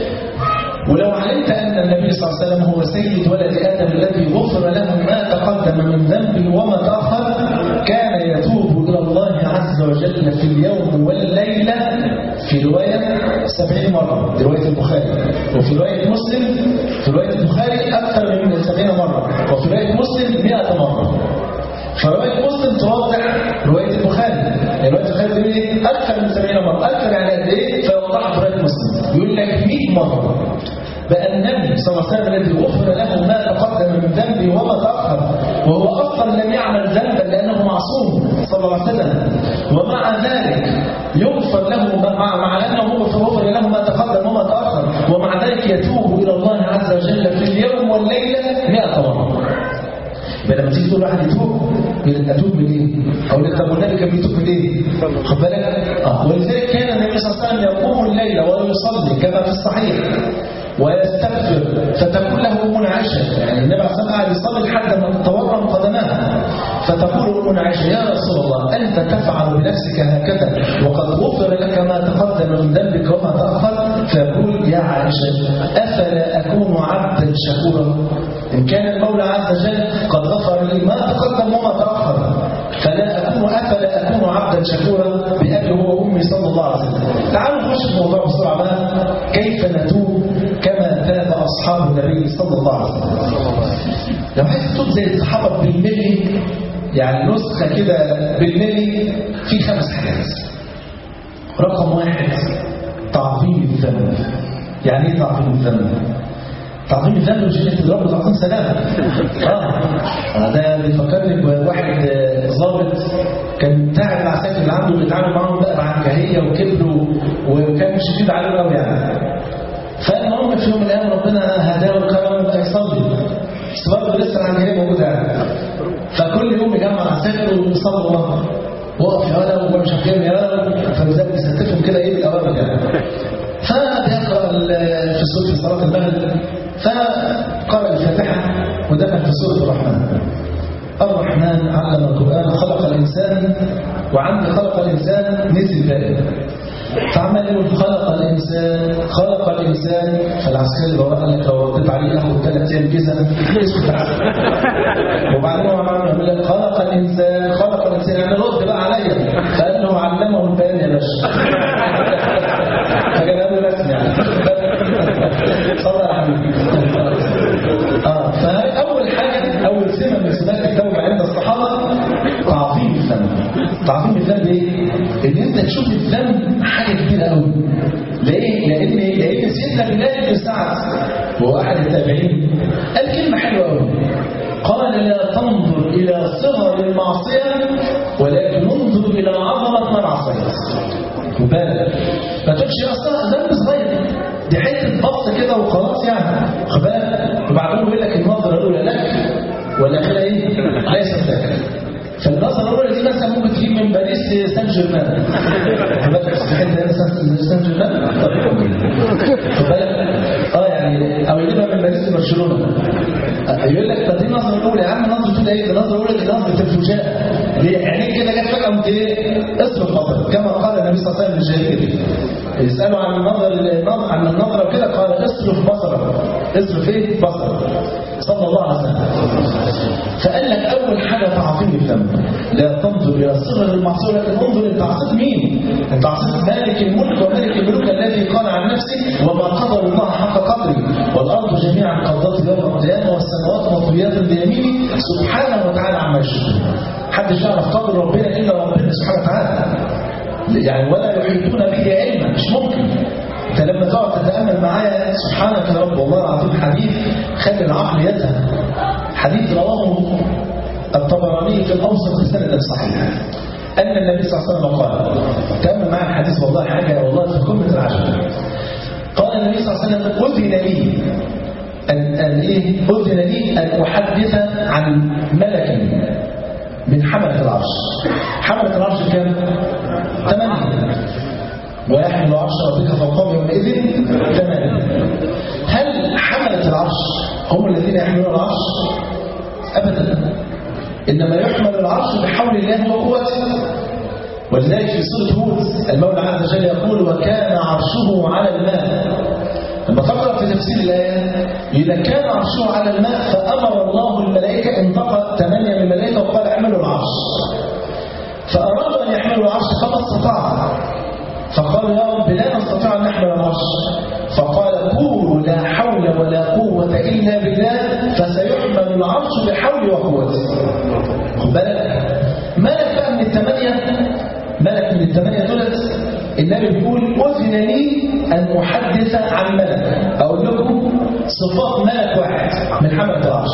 ولو علمت أن النبي صلى الله عليه وسلم هو سيد ولد آدم الذي غفر له ما تقدم من ذنبه وما تأخر، كان يتوب إلى الله عز وجل في اليوم والليلة في رواية سبعين مرة، رواية البخاري، وفي رواية مسلم في يعني دلوقتي خالد بيقول ايه اكثر من سبعين مره، اكثر يعني قد ايه؟ فيوضح في روايه مسلم يقول لك مئة مره بقى النبي صلى الله عليه وسلم الذي غفر له ما تقدم من ذنبه وما تاخر، وهو اصلا لم يعمل ذنبا لانه معصوم صلى الله عليه وسلم، ومع ذلك يغفر له مع مع انه غفر له ما تقدم وما تاخر، ومع ذلك يتوب الى الله عز وجل في اليوم والليله مئة مره. لما تيجي تقول واحد يتوب يقول اتوب من ايه؟ اقول لك طب والنبي كان بيتوب من ايه؟ خد بالك؟ اه ولذلك كان النبي صلى الله عليه وسلم يقوم الليل ويصلي كما في الصحيح ويستغفر فتكون له منعشه، يعني النبي عليه الصلاه والسلام يصلي لحد ما تتورم قدماه فتقول المنعشه يا رسول الله انت تفعل بنفسك هكذا وقد غفر لك ما تقدم من ذنبك وما تاخر، فيقول يا عائشه افلا اكون عبدا شكورا؟ ان كان المولى عز وجل قد غفر لي ما تقدم وما تاخر فلا اكون افلا اكون عبدا شكورا بابي وامي صلى الله عليه وسلم. تعالوا نخش في الموضوع بسرعه بقى، كيف نتوب كما تاب أصحاب النبي صلى الله عليه وسلم. لو عايز تتوب زي الصحابة بالملي، يعني نسخة كده بالملي، في خمس حاجات. رقم واحد تعظيم الذنب. يعني ايه تعظيم الذنب؟ تعظيم الذنب مش انك تضرب تعظيم سلام. اه ده بيفكرني بواحد ضابط كان تعب العساكر اللي عنده بيتعامل معاهم بقى بعنكهيه وكبر وكان شديد عليهم قوي يعني. فالمهم في يوم من الايام ربنا هداه وكرمه بقى يصلي، بس برضه لسه العنكهيه موجوده يعني. فكل يوم يجمع العساكر ويصلوا الله، وقف يا ولد ومش عارف يا ولد، فلذلك بيستفهم كده ايه بالاوامر يعني. فبيقرا في سوره صلاه المغرب، فقرأ الفاتحه ودخل في سوره الرحمن. الرحمن علم القرآن خلق الإنسان، وعند خلق الإنسان نزل باقي، فعمل يقول خلق الإنسان خلق الإنسان، فالعسكري لو قال لك لو رديت عليه ياخد ثلاث أيام جزم وبعدين هو عمل يقول لك خلق الإنسان خلق الإنسان يعني رد بقى عليا، فقال له علمه البيان يا باشا. فكان قال له رسمي يعني صلى على حبيبي. اه فأول حاجة أول سمة من سمات التوبة عند الصحابة تعظيم الذنب. تعظيم الذنب ايه؟ ان انت تشوف الذنب حاجه كبيره قوي. ليه؟ لان لان سيدنا بلال بن سعد وهو احد التابعين قال كلمه حلوه قوي، قال لا تنظر الى صغر المعصيه ولكن انظر الى عظمه من عصيت. وبالك ما تقولش اصلا ذنب صغير دي حته بسيطه كده وخلاص يعني، خد بالك. وبعدين يقول لك النظره الاولى لك والاخيره ايه؟ ليست لك. فالنظرة الأولى دي مثلا ممكن تجيب من باريس سان جيرمان، بالك تستحق هنا سان جيرمان، خد بالك اه يعني او يجيبها من باريس لبرشلونة. يقول لك طب دي النظرة الأولى يا عم، النظرة الأولى ايه؟ النظرة الأولى دي نظرة الفجاء، ليه؟ يعني كده جت فجأة قمت ايه؟ اصرف بصرك كما قال النبي صلى الله عليه وسلم للجاهلين يسألوا عن النظر عن النظرة وكده، قال اصرف بصرك. اصرف ايه؟ بصرك صلى الله عليه وسلم. فقال لك أول حاجة تعظيم الذنب، لا تنظر إلى صغر المعصية لكن انظر أنت عصيت مين؟ أنت عصيت مالك الملك ومالك الملوك الذي قال عن نفسه وما قدر الله حق قدره والأرض جميعا قبضته يوم القيامة والسماوات مطويات بيمينه سبحانه وتعالى عما يشركون. محدش يعرف قدر ربنا إلا ربنا سبحانه وتعالى، يعني ولا يحيطون به علما، مش ممكن. انت لما تقعد تتامل معايا سبحانك يا رب والله العظيم حديث خلي العقل يذهب، حديث رواه الطبراني في الاوسط بسند صحيح ان النبي صلى الله عليه وسلم قال، تامل معايا الحديث والله حاجه والله في قمه العجب. قال النبي صلى الله عليه وسلم اذن لي ان ان ايه اذن لي ان احدث عن ملك من حمله العرش. حمله العرش كام؟ ثمانيه، ويحمل عرش ربك فوقهم يومئذ ثمانية. هل حملة العرش هم الذين يحملون العرش؟ أبدا، إنما يحمل العرش بحول الله وقوته. ولذلك في سورة هود المولى عز وجل يقول وكان عرشه على الماء. لما تقرأ في تفسير الآية إذا كان عرشه على الماء فأمر الله الملائكة انطق ثمانية من الملائكة وقال احملوا العرش، فأرادوا أن يحملوا العرش فما استطاعوا، فقالوا يا رب لا نستطيع أن نحمل العرش، فقال قولوا لا حول ولا قوة إلا بالله فسيحمل العرش بحول وقوته. خد بالك ملك بقى من الثمانية، ملك الثمانية دولت النبي بيقول أذن لي أن أحدث عن ملك، أقول لكم صفات ملك واحد من حملة العرش.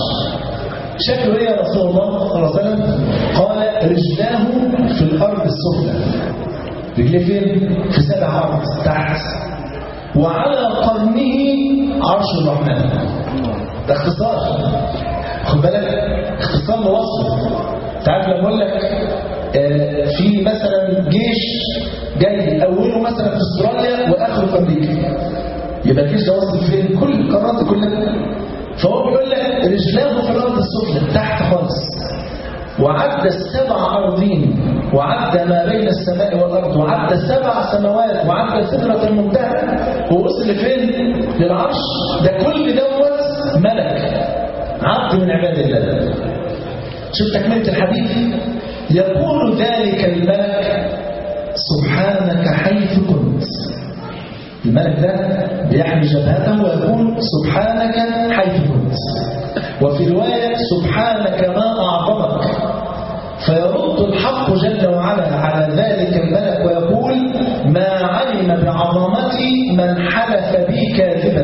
شكله إيه يا رسول الله صلى الله عليه وسلم؟ قال رجلاه في الأرض السفلى. رجليه فين؟ في سبع أرض تحت. وعلى قرنه عرش الرحمن. ده اختصار، خد بالك، اختصار لوصف. تعرف لما اقول لك آه في مثلا جيش جاي اوله مثلا في استراليا واخره في امريكا، يبقى الجيش ده وصل فين؟ كل القارات كلها. فهو بيقول لك رجلاه في الارض السفلى تحت خالص، وعد السبع أرضين، وعد ما بين السماء والأرض، وعد سبع سماوات، وعد سدرة المنتهى، ووصل لفين؟ للعرش. ده كل دوت ملك عبد من عباد الله. شوف تكملة الحديث، يقول ذلك الملك سبحانك حيث كنت. الملك ده بيحمي جبهته ويقول سبحانك حيث كنت. وفي رواية سبحانك ما أعظمك. فيرد الحق جل وعلا على ذلك الملك ويقول ما علم بعظمتي من حلف بي كاذبا.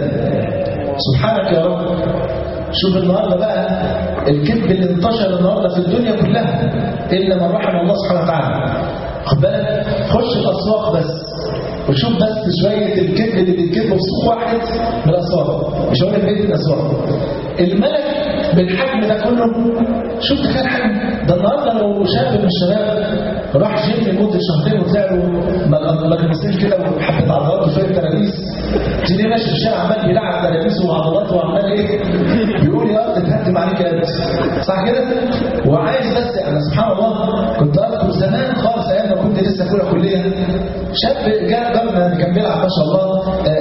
سبحانك يا رب. شوف النهارده بقى الكذب اللي انتشر النهارده في الدنيا كلها إلا من رحم الله سبحانه وتعالى. خد بالك، خش الأسواق بس وشوف بس شوية الكذب اللي بيتكذبوا في سوق واحد من الأسواق، مش هقول لك بيت الأسواق. الملك بالحجم ده كله، شوف تخيل حجم ده. النهارده لو شاب من الشباب راح جيم لمده شهرين وطلع له مجنسين كده وحبه عضلات وشويه ترابيس، تلاقيه ماشي في الشارع عمال بيلعب ترابيس وعضلات وعمال ايه بيقول يا ارض تهدم عليك يا ارض، صح كده؟ وعايز بس يعني سبحان الله، كنت اذكر زمان خالص ايام ما كنت لسه في اولى كليه، شاب جاء جارنا كان بيلعب ما شاء الله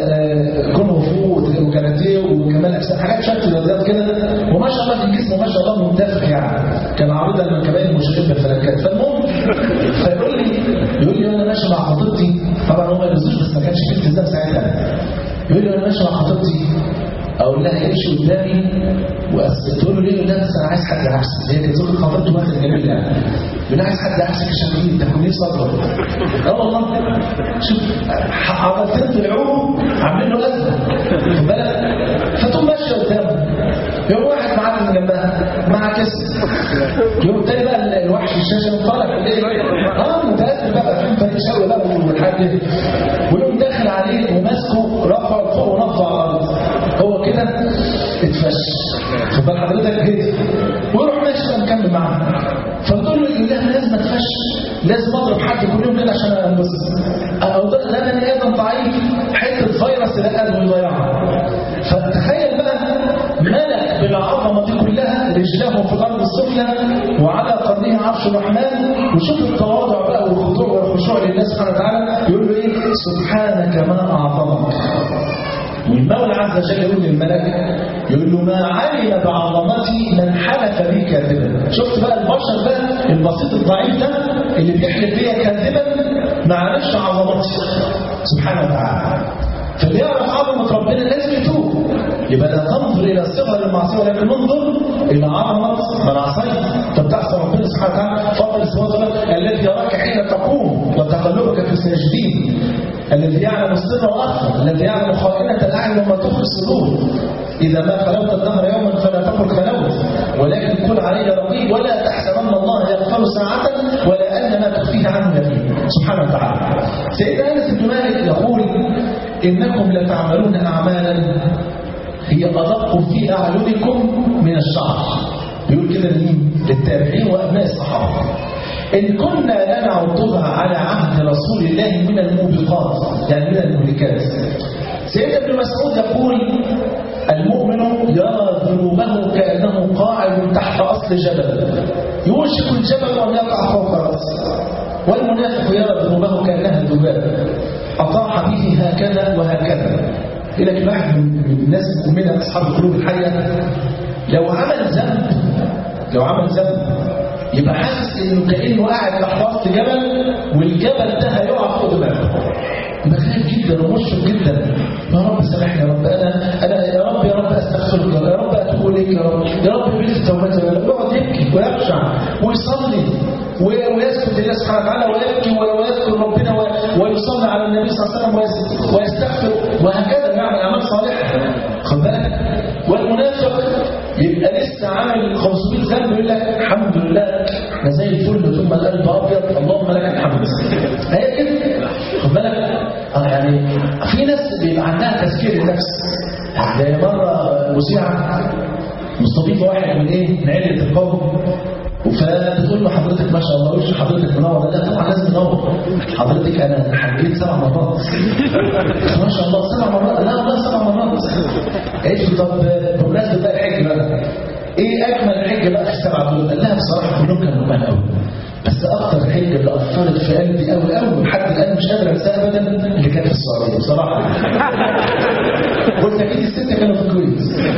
كونغ فو وكاراتيه وكمال اجسام، حاجات شكل رياضيات كده، وما شاء الله في جسمه ما شاء الله منتفخ يعني، كان عارضا من كبائر المشركين بالفلكات. فالمهم فيقول لي يقول لي انا ماشي مع خطيبتي، طبعا هو ما يلبسوش بس ما كانش فيه التزام ساعتها، يقول لي انا ماشي مع خطيبتي اقول لها امشي قدامي وتقول له ليه؟ لا بس انا عايز حد يعكسك. هي كانت زوجة خطيبته واحد جميل يعني، يقول لها عايز حد يعكسك عشان ايه؟ انت كنت صبر. اه والله شوف عضلتين طلعوه عاملين له ازمه، خد بالك. فتقوم ماشيه قدامه، يوم واحد معاه من جنبها مع كسر، يوم التاني بقى الوحش الشاشه طالع بالليل اه متاثر بقى في فريق شوي بقى والحاج، ويوم داخل عليه وماسكه رفعه فوق ونفضه على الارض، هو كده اتفش، خد بال حضرتك كده، ويروح ماشي بقى مكمل معاه. فتقول له يقول لها لازم اتفش، لازم اضرب حد كل يوم كده عشان انبسط، او ده لا بني ادم ضعيف حته فيروس لا ويضيعها. فتخيل بقى ملك بالعظمه دي كلها، رجلاه في الارض السفلى وعلى قرنه عرش الرحمن، وشوف التواضع بقى والخضوع والخشوع لله سبحانه وتعالى، يقول له ايه؟ سبحانك ما اعظمك. والمولى عز وجل يقول للملك، يقول له ما علم بعظمتي من حلف بي كاذبا. شفت بقى البشر ده البسيط الضعيف ده اللي بيحلف بيا كاذبا ما عرفش عظمتي سبحانه وتعالى. فاللي يعرف عظمه ربنا لازم يتوب. يبقى لا تنظر الى صغر المعصيه ولكن انظر الى عظمه من عصيت. طب تعصى ربنا سبحانه وتعالى فضل سبحانه وتعالى الذي يراك حين تقوم وتقلبك في الساجدين، الذي يعلم السر واخفى، الذي يعلم خائنة الاعين وما تخفي الصدور. اذا ما خلوت الدهر يوما فلا تقل خلوت، ولكن قل علي رقيب، ولا تحسبن الله يغفر ساعة ولا ان ما تخفيه عنه يقين سبحانه وتعالى. سيدنا انس بن مالك يقول انكم لتعملون اعمالا هي ادق في اعينكم من الشعر. بيقول كده للتابعين وابناء الصحابه، إن كنا لا نعدها على عهد رسول الله من الموبقات، يعني من المهلكات. سيدنا ابن مسعود يقول المؤمن يرى ذنوبه كأنه قاعد تحت أصل جبل يوشك الجبل أن يقع فوق رأسه، والمنافق يرى ذنوبه كأنها ذباب أطاح به هكذا وهكذا. إلى واحد من الناس المؤمنة أصحاب القلوب الحية لو عمل ذنب لو عمل ذنب يبقى حاسس انه كانه قاعد تحت راس جبل والجبل ده هيقع فوق دماغه، يبقى خايف جدا ومشفق جدا. يا رب سامحني يا رب، انا انا يا رب يا رب استغفرك يا رب اتوب اليك يا رب يا رب بلغ توبتي، يقعد يبكي ويخشع ويصلي ويسجد لله سبحانه وتعالى ويبكي ويذكر ربنا النبي صلى الله عليه وسلم ويستغفر وهكذا يعمل أعمال صالحة. خد بالك. والمنافق يبقى لسه عامل خمسمائة ذنب يقول لك الحمد لله انا زي الفل ثم القلب ابيض اللهم لك الحمد. هي كده. خد بالك. يعني في ناس بيبقى عندها تزكية النفس. زي مرة مذيعة مستضيفة واحد من ايه؟ من عيلة القوم، فبتقول له حضرتك ما شاء الله وش حضرتك منور؟ لا طبعا لازم منور. حضرتك انا حجيت سبع مرات. ما شاء الله سبع مرات؟ لا والله سبع مرات. قالت له طب بمناسبة بقى الحج بقى ايه اجمل حج بقى في السبعة دول؟ قال لها بصراحة كلهم كانوا جمال قوي، بس اكتر حجه اللي اثرت في قلبي قوي قوي لحد الان مش قادر انساها ابدا اللي كانت في السعوديه بصراحه. قلت اكيد الست كانوا في الكويت.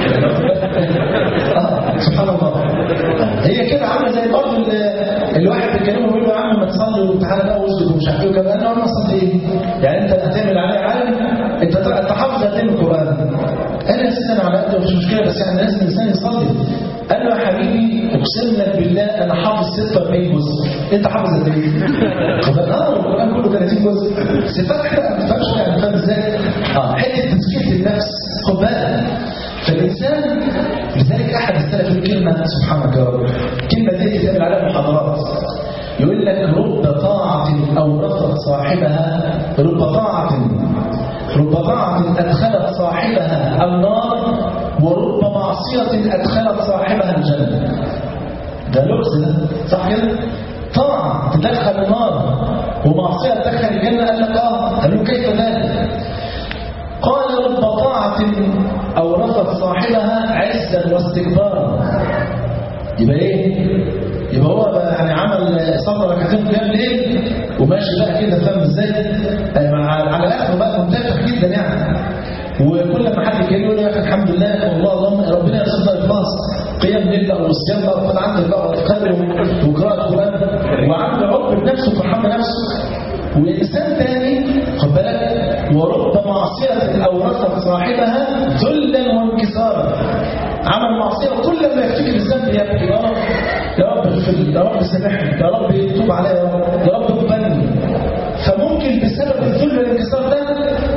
اه سبحان الله. هي كده عامله زي برضه الواحد بيكلمه ويقول له يا عم ما تصلي وتعالى بقى واسجد ومش عارف ايه وكده. انا انا اصلي ايه؟ يعني انت هتعمل عليا عالم؟ انت انت حافظ قد ايه من القران؟ انا اساسا على قد مش مشكله بس يعني لازم الانسان يصلي. قال له يا حبيبي اقسم لك بالله انا حافظ ستة وأربعين جزء. انت حافظ قد ايه؟ اه القران كله ثلاثين جزء. صفات كده ما تفهمش يعني فاهم ازاي؟ اه حته تزكيه النفس. خد بالك. فالانسان لذلك احد السلف يقول كلمه سبحانك يا رب. الكلمه دي بتعمل عليها محاضرات. يقول لك رب طاعه اورثت صاحبها رب طاعه رب طاعه ادخلت صاحبها النار ورب معصية أدخلت صاحبها الجنة. ده لغز ده صح كده؟ طاعة تدخل النار ومعصية تدخل الجنة. قال لك اه. قال له كيف ذلك؟ قال رب طاعة أورثت صاحبها عزا واستكبارا. يبقى ايه؟ يبقى هو بقى يعني عمل صلى ركعتين قيام ليل وماشي بقى كده فاهم ازاي؟ على الاخر بقى منتفخ جدا يعني. وكل ما حد يجي يقول لك الحمد لله والله اللهم ربنا يرزقنا اخلاص قيام ليل بقى والصيام بقى وخد عندك بقى القدر وقراءة القرآن وعنده عقب بنفسه وفرحان بنفسه. وإنسان تاني خد بالك ورب معصية أورثت صاحبها ذلا وانكسارا. عمل معصية وكل ما يفتكر الذنب يبكي يا رب يا رب اغفر لي يا رب سامحني يا رب توب عليا يا رب يا رب اقبلني. فممكن بسبب الذل والانكسار ده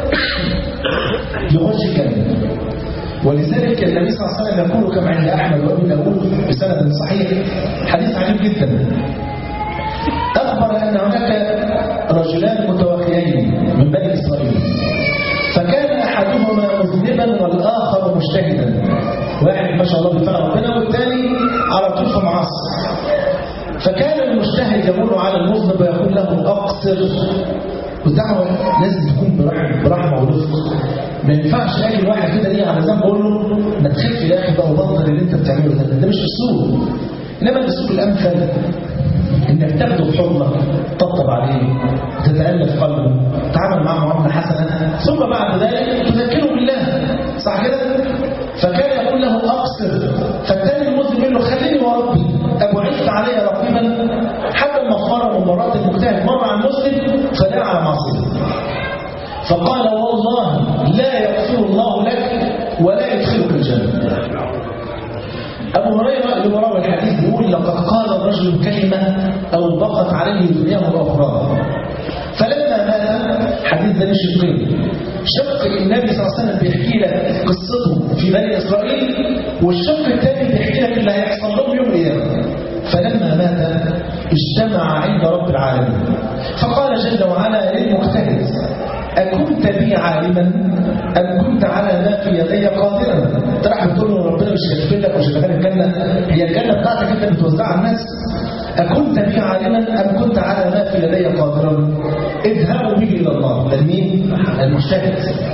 يخش الجنة. ولذلك النبي صلى الله عليه وسلم يقول كما عند أحمد وأبي داود بسند صحيح حديث عجيب جدا. أخبر أن هناك رجلان متوافيين من بني إسرائيل، فكان أحدهما مذنبا والآخر مجتهدا. واحد ما شاء الله بيطاع ربنا والثاني على طول في معاصي. فكان المجتهد يقول على المذنب ويقول له أقصر. والدعوة لازم تكون برحمة برحمة ورفق. ما ينفعش اجي واحد كده ليه على ذنب اقول له ما تخف يا اخي بقى وبطل اللي انت بتعمله ده. ده مش اسلوب. انما الاسلوب الامثل انك تاخده بحضنك تطبطب عليه تتالف قلبه تتعامل معه معامله حسنه ثم بعد ذلك تذكره بالله. صح كده؟ فكان يقول له اقصر. فالتاني المذنب يقول له خليني وربي ابعدت علي رقيبا. حتى لما مره من مرات المجتهد مر عن مسلم فدعا على معصيه فقال والله لا يغفر الله لك ولا يدخلك الجنة. أبو هريرة اللي روى الحديث بيقول لقد قال الرجل كلمة أو بقت عليه دنياه وأخراه. فلما مات حديث ده مش شقين. شق النبي صلى الله عليه وسلم بيحكي لك قصته في بني إسرائيل والشق الثاني بيحكي لك اللي هيحصل لهم يوم القيامة. فلما مات اجتمع عند رب العالمين فقال جل وعلا للمجتهد أكنت بي عالما أم كنت على ما في يدي قادرا؟ تروح بتقول له ربنا مش هيغفر لك ومش هيدخلك الجنة. هي الجنة بتاعتك انت بتوزعها على الناس. أكنت بي عالما أم كنت على ما في يدي قادرا؟ اذهبوا به إلى الله. لمين؟ المجتهد.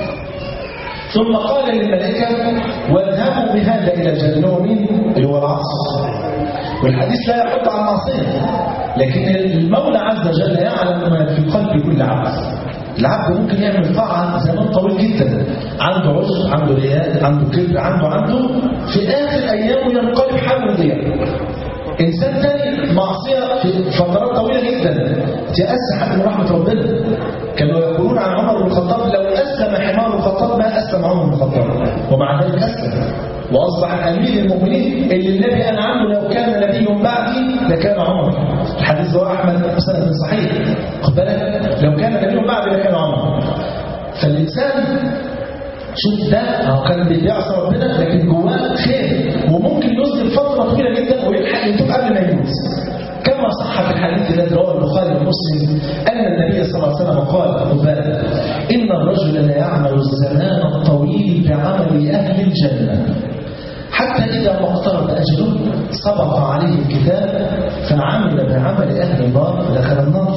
ثم قال للملائكة واذهبوا بهذا إلى الجنة. مين؟ اللي هو العصر. والحديث لا يحط عن معصية لكن المولى عز وجل يعلم ما في قلب كل عبد. العبد ممكن يعمل طاعة زمان طويل جدا عنده عجز عنده رياء عنده كبر عنده عنده في آخر أيامه ينقلب حاله يضيع. إنسان ثاني معصية في فترات طويلة جدا تأسى حتى من رحمة ربنا. كانوا يقولون عن عمر بن الخطاب لو أسلم حمار الخطاب ما أسلم عمر بن الخطاب ومع ذلك أسلم وأصبح أمير المؤمنين اللي النبي قال عنه لو كان نبي بعدي لكان عمر. الحديث هو أحمد بسند صحيح. خد بالك لو كان نبي بعدي لكان عمر. فالإنسان شوف ده هو كان بيعصى ربنا لكن جواه خير، وممكن يصبر فترة طويلة جدا ويلحق يتوب قبل ما يموت. كما صح في الحديث الذي رواه البخاري ومسلم أن النبي صلى الله عليه وسلم قال مبارك إن الرجل لا يعمل الزمان الطويل بعمل أهل الجنة حتى إذا ما اقترب أجله سبق عليه الكتاب فعمل بعمل أهل النار فدخل النار.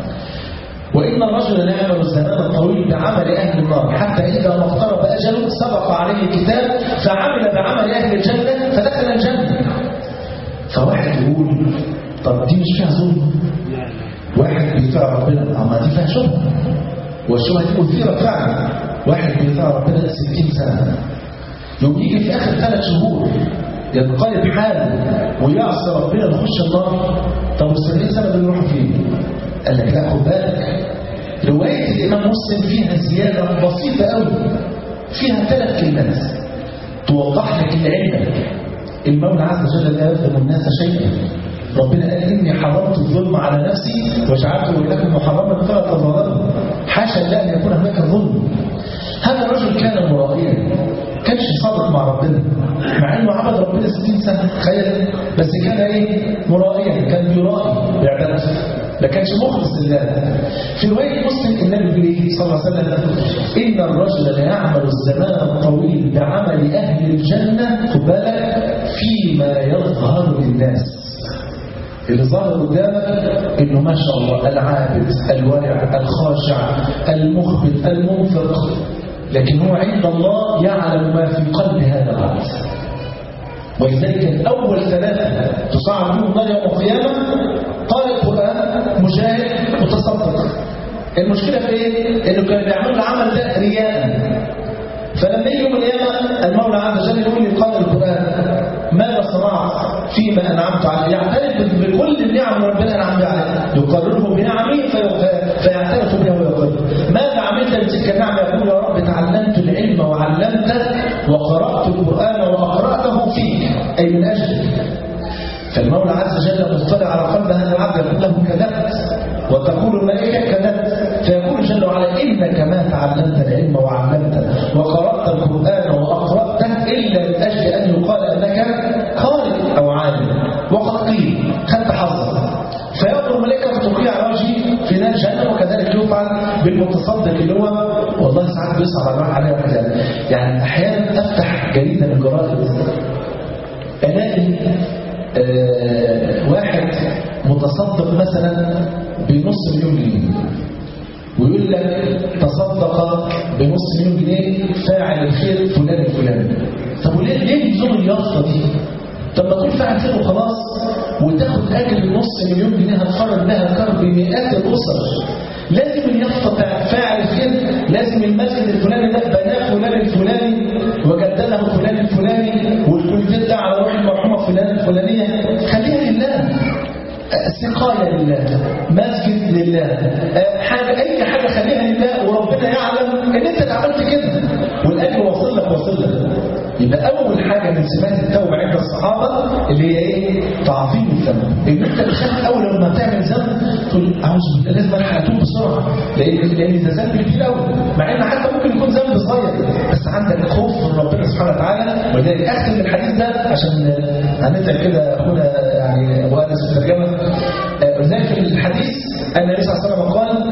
وإن الرجل لا يعمل الزمان الطويل بعمل أهل النار حتى إذا ما اقترب أجله سبق عليه الكتاب فعمل بعمل أهل الجنة فدخل الجنة. فواحد يقول طب دي مش فيها ظلم؟ واحد بيطيع ربنا أما دي فيها شبهة، والشبهة دي مثيرة فعلا. واحد بيطيع ربنا ستين سنة يوم يجي في آخر ثلاث شهور يتقلب حاله ويعصي ربنا يخش النار. طب والسبعين سنة دول يروحوا فين؟ قال لك لا خد بالك، رواية الإمام مسلم فيها زيادة بسيطة قوي، فيها ثلاث كلمات توضح لك العلم. المولى عز وجل لا يظلم الناس شيئا. ربنا قال إني حرمت الظلم على نفسي وجعلته لكم محرما فلا تظلموا. حاشا لا أن يكون هناك ظلم. هذا الرجل كان مرائيا، كانش صادق مع ربنا مع انه عبد ربنا ستين سنه، تخيل. بس كان ايه؟ مرائيا، كان بيرائي بعبادته، ما كانش مخلص لله. في روايه مسلم النبي بيقول ايه صلى الله عليه وسلم ان الرجل لا يعمل الزمان الطويل بعمل اهل الجنه خد بالك فيما يظهر للناس. اللي ظهر قدامك انه ما شاء الله العابد الورع الخاشع المخبت المنفق، لكن هو عند الله يعلم ما في قلب هذا العبد. ولذلك أول ثلاثة تصعد منهم النار يوم القيامة قال القرآن مجاهد متصدق. المشكلة في إيه؟ إنه كان بيعمل العمل ده رياء. فلما يجي يوم القيامة المولى عز وجل يقول لي قال القرآن ماذا صنعت فيما أنعمت عليه؟ يعترف بكل النعم ربنا أنعم عليه، يقرره بنعمه فيعترف بها ويقر. ماذا عملت لتلك النعمة؟ يقول يا رب تعلمت العلم وعلمته وقرأت القرآن وأقرأته فيك أي من أجلك. فالمولى عز وجل مطلع على قلب هذا العبد يقول له كذبت، وتقول الملائكة كذبت، فيقول جل وعلا إنك ما تعلمت العلم وعلمته وقرأت القرآن وأقرأته إلا من أجل أن يقال أنك قارئ أو عالم، وقد قيل خدت حظا. فيأمر الملائكة فتقيع راجي في نار جهنم. وكذلك يفعل بالمتصدق اللي هو والله ساعات بيصعب الواحد عليه وكذا. يعني أحيانا أفتح جريدة من الجرائد ألاقي آه واحد متصدق مثلا بنص مليون جنيه ويقول لك تصدق بنص مليون جنيه فاعل الخير فلان الفلاني. طب وليه ليه نظام اليافطه دي؟ طب ما تقول فاعل خير وخلاص وتاخد اجر نص مليون جنيه هتفرج بها كرب مئات الاسر. لازم اليافطه بتاعت فاعل الخير، لازم المسجد الفلاني ده بناه فلان الفلاني وجدده فلان الفلاني والكلية ده على روح المرحومه فلان الفلانيه. خليها لله، سقاية لله، مسجد لله، حاجة أي حاجة خليها لله، وربنا يعلم إن أنت عملت كده والأجر واصل لك واصل لك. يبقى أول حاجة من سمات التوبة عند الصحابة اللي هي إيه؟ تعظيم الذنب. إن أنت بتخاف أول لما تعمل ذنب تقول أعوذ بالله لازم ألحق أتوب بسرعة، لأن لأن ده ذنب كبير قوي، مع إن حتى ممكن يكون ذنب صغير بس عندك خوف من ربنا سبحانه وتعالى. ولذلك أختم الحديث ده عشان هنتعب كده أخونا يعني أبو أنس في الترجمة. ولذلك في الحديث النبي صلى الله عليه وسلم قال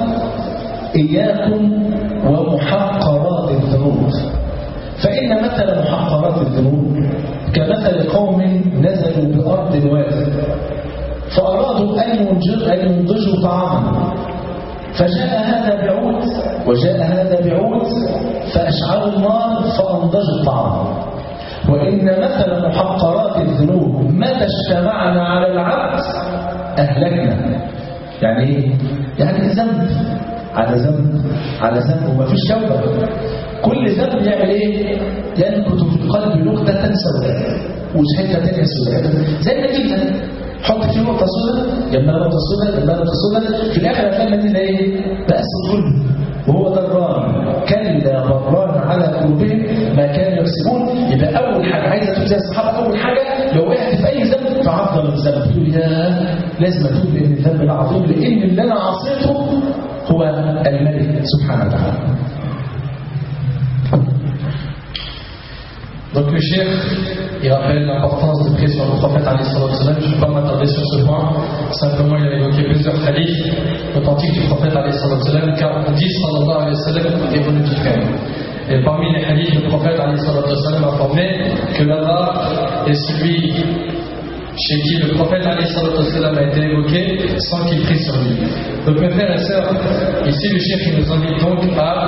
إياكم ومحقرات الذنوب فإن مثل محقرات الذنوب كمثل قوم نزلوا بأرض واد فأرادوا أن ينضجوا طعاما فجاء هذا بعود وجاء هذا بعود فأشعلوا النار فأنضجوا الطعام. وإن مثل محقرات الذنوب متى اجتمعنا على العبد أهلكنا. يعني إيه؟ يعني ذنب على ذنب على ذنب ومفيش توبة. كل ذنب يعمل إيه؟ ينكت في القلب نكتة سوداء وحتة تانية سوداء زي النتيجة. حط فيه نقطة سوداء جنبها نقطة سوداء جنبها نقطة سوداء، في الآخر هتلاقي النتيجة إيه؟ بأس الظلم وهو ضران كلا بران على قلوبهم ما كانوا يكسبون. يبقى أول حاجة عايزة تقول زي الصحابة، أول حاجة لو وقعت في أي ذنب فعظم الذنب، تقول يا لازم أتوب لأن الذنب ده عظيم، لأن اللي أنا عصيته هو الملك سبحانه وتعالى. Donc le cheikh, il rappelle l'importance de prier sur le prophète alayhi salatu wassalam. Je ne vais pas m'attarder sur ce point, simplement il a évoqué plusieurs hadiths authentiques du prophète alayhi salatu wassalam, car on dit sallallahu alayhi wa sallam et vous le dites même. Et parmi les hadiths, le prophète alayhi salatu wassalam a informé que l'avare est celui chez qui le prophète alayhi salatu wassalam a été évoqué sans qu'il prie sur lui. Donc mes frères et sœurs, ici le cheikh nous invite donc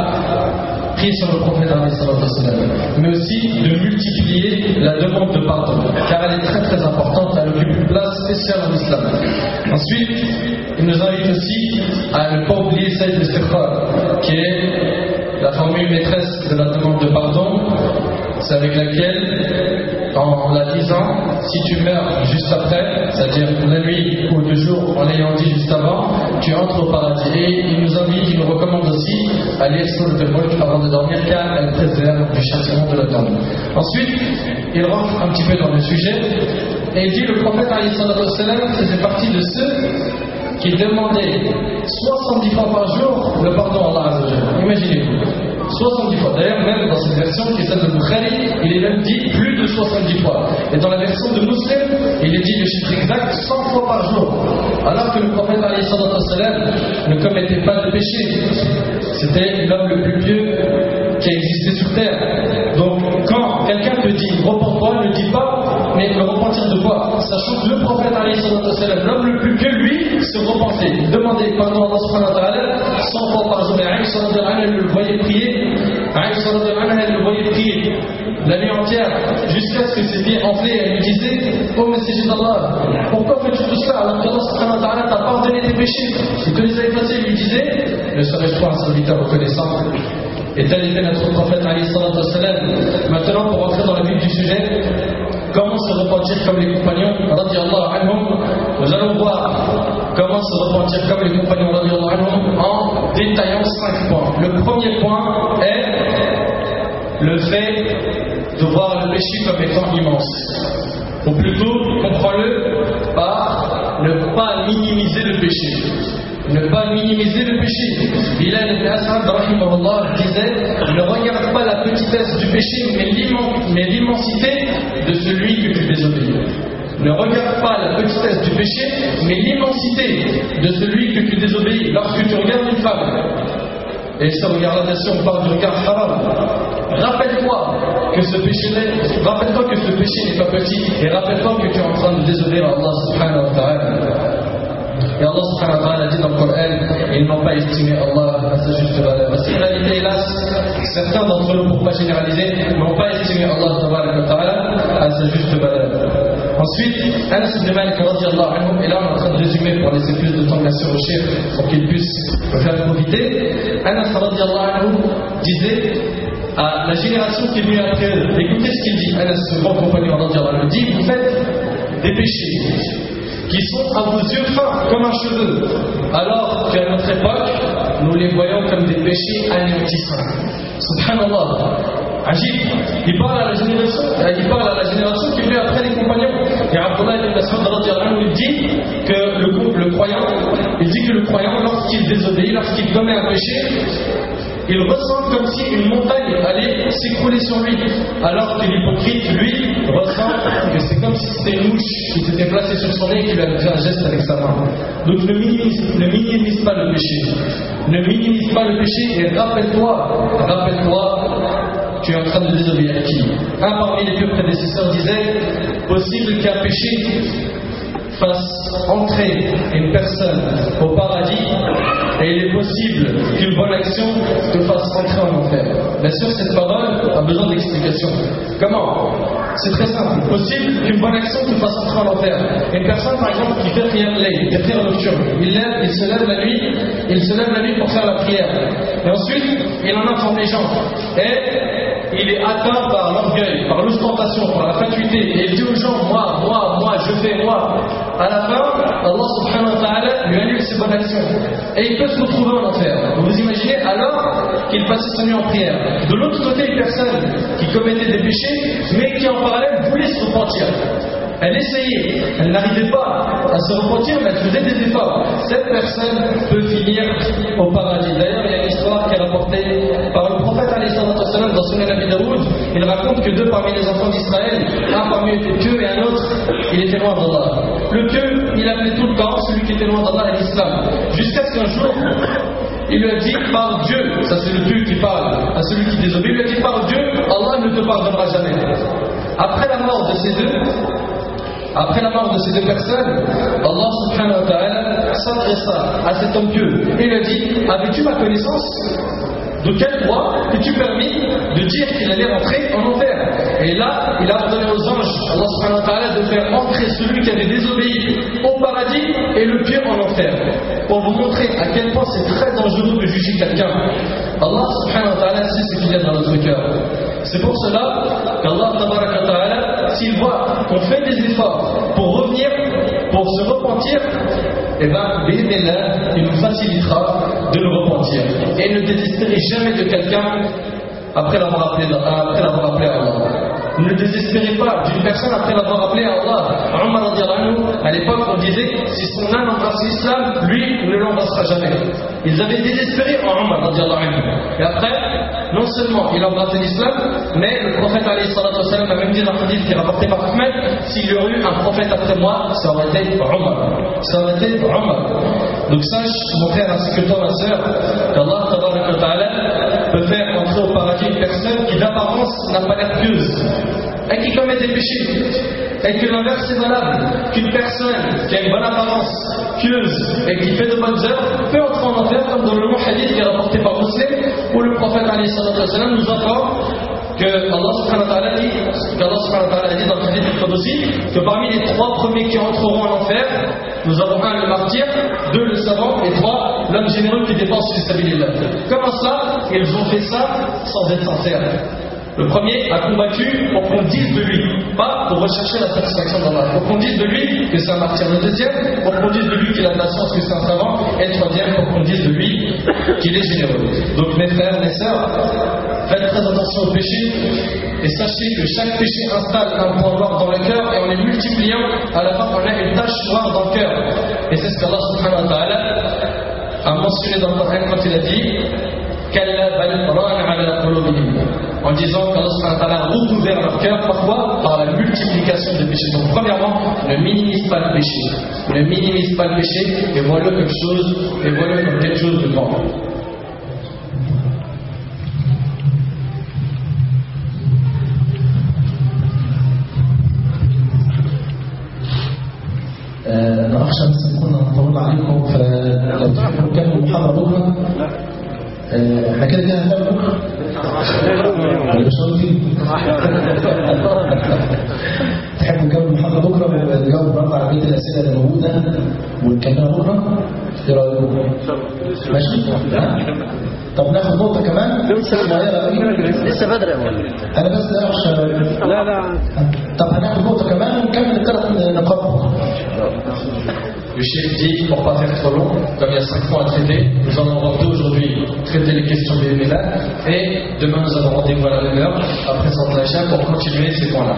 à prier sur le prophète alayhi salatu wassalam, mais aussi de multiplier la demande de pardon, car elle est très très importante, elle occupe une place spéciale en islam. Ensuite, il nous invite aussi à ne pas oublier Sayyid al-Istighfar, qui est la formule maîtresse de la demande de pardon. C'est avec laquelle, en la disant, si tu meurs juste après, c'est-à-dire la nuit ou deux jours en l'ayant dit juste avant, tu entres au paradis. Et il nous invite, il nous recommande aussi à lire Sourate Al-Mulk avant de dormir, car elle préserve du châtiment de la tombe. Ensuite, il rentre un petit peu dans le sujet et il dit le prophète alayhi salatu wassalam faisait partie de ceux qui demandaient soixante-dix fois par jour le pardon à Allah Azza wa Jalla. Imaginez-vous. soixante-dix fois. D'ailleurs, même dans cette version qui est celle de Bukhari, il est même dit plus de soixante-dix fois. Et dans la version de Muslim, il est dit le chiffre exact cent fois par jour. Alors que le prophète alayhi salatu wassalam ne commettait pas de péché. C'était l'homme le plus pieux qui a existé sur terre. Donc, quand quelqu'un te dit repens-toi, ne dis pas, mais le repentir de quoi? Sachant que le prophète alayhi salatu wassalam, l'homme le plus pieux, lui, se repentait. Il demandait pardon à Allah subhanahu wa ta'ala cent fois par jour. Et Aïcha sallallahu alayhi wa sallam le voyait prier. Aïcha sallallahu alayhi wa sallam le voyait prier la nuit entière, jusqu'à ce que ses pieds enflés, elle lui disait: oh messager d'Allah, pourquoi fais-tu tout cela alors qu'Allah subhanahu wa ta'ala t'a pardonné tes péchés? Il te les a effacés. Il lui disait: ne serais-je pas un serviteur reconnaissant? Et tel était notre prophète alayhi salatu wassalam. Maintenant, pour rentrer dans le vif du sujet, comment se repentir comme les compagnons radiyallahu anhum, nous allons voir comment se repentir comme les compagnons radiyallahu anhum en détaillant cinq points. Le premier point est le fait de voir le péché comme étant immense. Ou plutôt, comprends-le par ne pas minimiser le péché. Ne pas minimiser le péché. Bilal ibn As'ad rahimahullah disait: ne regarde pas la petitesse du péché, mais l'immensité de celui que tu désobéis. Ne regarde pas la petitesse du péché, mais l'immensité de celui que tu désobéis. Lorsque tu regardes une femme, et ce regard-là, bien sûr, on parle du regard haram, rappelle-toi que ce péché rappelle-toi que ce péché n'est pas petit, et rappelle-toi que tu es en train de désobéir à Allah subhanahu wa ta'ala. Et Allah subhanahu wa ta'ala dit dans le Coran: ils n'ont pas estimé Allah à sa juste valeur. En réalité, hélas, certains d'entre eux, pour ne pas généraliser, n'ont pas estimé Allah ta'ala à sa juste valeur. Ensuite, Anas ibn Malik radiyallahu anhu, et là on est en train de résumer pour laisser plus de temps bien sûr au cheikh pour qu'il puisse me faire profiter. Anas radiyallahu anhu disait à la génération qui est venue après eux, écoutez ce qu'il dit. Anas, ce grand compagnon radiyallahu anhu, dit: vous faites des péchés qui sont à vos yeux fins comme un cheveu, alors qu'à notre époque, nous les voyons comme des péchés anéantissants. Subhanallah. Ajib, il parle à la génération, il parle à la génération qui vient après les compagnons. Et Abdullah ibn Mas'ud radiyallahu anhu, il dit que le, le croyant, il dit que le croyant, lorsqu'il désobéit, lorsqu'il commet un péché, il ressent comme si une montagne allait s'écrouler sur lui, alors que l'hypocrite, lui, ressent que c'est comme si c'était une mouche qui s'était placée sur son nez et qui lui avait fait un geste avec sa main. Donc ne minimise, ne minimise pas le péché. Ne minimise pas le péché et rappelle-toi, rappelle-toi, tu es en train de désobéir qui? Un parmi les pieux prédécesseurs disait: possible qu'un péché fasse entrer une personne au paradis, et il est possible qu'une bonne action te fasse entrer en enfer. Bien sûr, cette parole a besoin d'explication. Comment? C'est très simple. Possible qu'une bonne action te fasse entrer en enfer. Une personne, par exemple, qui fait prière lay, des prières nocturnes, il, lève, il se lève la nuit, il se lève la nuit pour faire la prière. Et ensuite, il en informe les gens. Et il est atteint par l'orgueil, par l'ostentation, par la fatuité. Et il dit aux gens: moi, moi, moi, je fais, moi. À la fin, Allah subhanahu wa ta'ala lui annule ses bonnes actions. Et il peut se retrouver en enfer. Vous imaginez alors qu'il passait sa nuit en prière. De l'autre côté, une personne qui commettait des péchés, mais qui en parallèle voulait se repentir. Elle essayait, elle n'arrivait pas à se repentir, mais elle faisait des efforts. Cette personne peut finir au paradis. D'ailleurs, il y a une histoire qui est rapportée par le prophète alayhi salatu wa sallam, dans Sunan Abi Daoud, il raconte que deux parmi les enfants d'Israël, un parmi eux était pieux et un autre, il était loin d'Allah. Le pieux, il appelait tout le temps celui qui était loin d'Allah à l'islam. Jusqu'à ce qu'un jour, il lui a dit par Dieu, ça c'est le pieux qui parle à celui qui désobéit, il lui a dit par Dieu, Allah ne te pardonnera jamais. Après la mort de ces deux, Après la mort de ces deux personnes, Allah subhanahu wa ta'ala s'adressa à cet homme pieux et lui a dit: avais-tu ma connaissance? De quel droit es-tu permis de dire qu'il allait rentrer en enfer? Et là, il a ordonné aux anges, Allah subhanahu wa ta'ala, de faire entrer celui qui avait désobéi au paradis et le pieux en enfer. Pour vous montrer à quel point c'est très dangereux de juger quelqu'un. Allah subhanahu wa ta'ala sait ce qu'il y a dans notre cœur. C'est pour cela qu'Allah tabaraka wa ta'ala, s'il voit qu'on fait des efforts pour revenir, pour se repentir, eh bien, il nous facilitera de le repentir. Et ne désespérez jamais de quelqu'un après l'avoir appelé, après l'avoir appelé à Allah. Ne désespérez pas d'une personne après l'avoir appelé à Allah. Omar radiallahu anhu, à l'époque, on disait: si son âme embrasse l'islam, lui ne l'embrassera jamais. Ils avaient désespéré en Omar radiallahu anhu. Et après, non seulement il a embrassé l'islam, mais le prophète alayhi salatu wa sallam a même dit dans un hadith qui est rapporté par Ahmed: s'il y aurait eu un prophète après moi, ça aurait été Omar. Ça aurait été Omar. Donc sache, mon frère ainsi que toi, ma soeur, qu'Allah tabaraka wa ta'ala peut faire entrer au paradis une personne qui d'apparence n'a pas l'air pieuse et qui commet des péchés. Et que l'inverse est valable, qu'une personne qui a une bonne apparence, pieuse et qui fait de bonnes œuvres peut entrer en enfer, comme dans le long hadith qui est rapporté par Muslim, où le prophète alayhi salatu wa sallam nous apprend que Allah subhanahu wa ta'ala dit, qu'Allah subhanahu wa ta'ala a dit dans le hadith du Qudsi, que parmi les trois premiers qui entreront en enfer, nous avons un, le martyr, deux, le savant, et trois, l'homme généreux qui dépense fi sabilillah. Comment ça? Ils ont fait ça sans être sincères. Le premier a combattu pour qu'on dise de lui, pas pour rechercher la satisfaction d'Allah, pour qu'on dise de lui que c'est un martyr. Le deuxième, pour qu'on dise de lui qu'il a de la science, que c'est un savant. Et le troisième, pour qu'on dise de lui qu'il est généreux. Donc mes frères, mes sœurs, faites très attention au péché et sachez que chaque péché installe un point noir dans le cœur, et en les multipliant, à la fin on a une tache noire dans le cœur. Et c'est ce qu'Allah subhanahu wa ta'ala a mentionné dans le Coran quand il a dit: en disant qu'Allah subhanahu wa ta'ala a recouvert leur cœur, parfois par la multiplication des péchés. Donc premièrement, ne minimise pas le péché, ne minimise pas le péché, et vois-le comme chose, et vois-le comme quelque chose de grand. أنا أخشى بس نكون نطول عليكم، فلو تحبوا نكمل المحاضرة بكرة. احنا كده كده هنعمل بكرة ولا مش قصدي؟ تحبوا نكمل المحاضرة بكرة ونجاوب برضه على بقية الأسئلة اللي موجودة ونكملها بكرة؟ إيه رأيكم؟ ماشي؟ طب ناخد نقطة كمان؟ لسه بدري يا مولانا. أنا بس أخشى. لا لا. طب هناخد نقطة كمان ونكمل الثلاث نقاط بكرة. Le chef dit, pour ne pas faire trop long, comme il y a cinq points à traiter, nous en avons deux aujourd'hui, traiter les questions des médailles, et demain nous avons rendez-vous à la même heure, après Salat al-Isha, pour continuer ces points-là.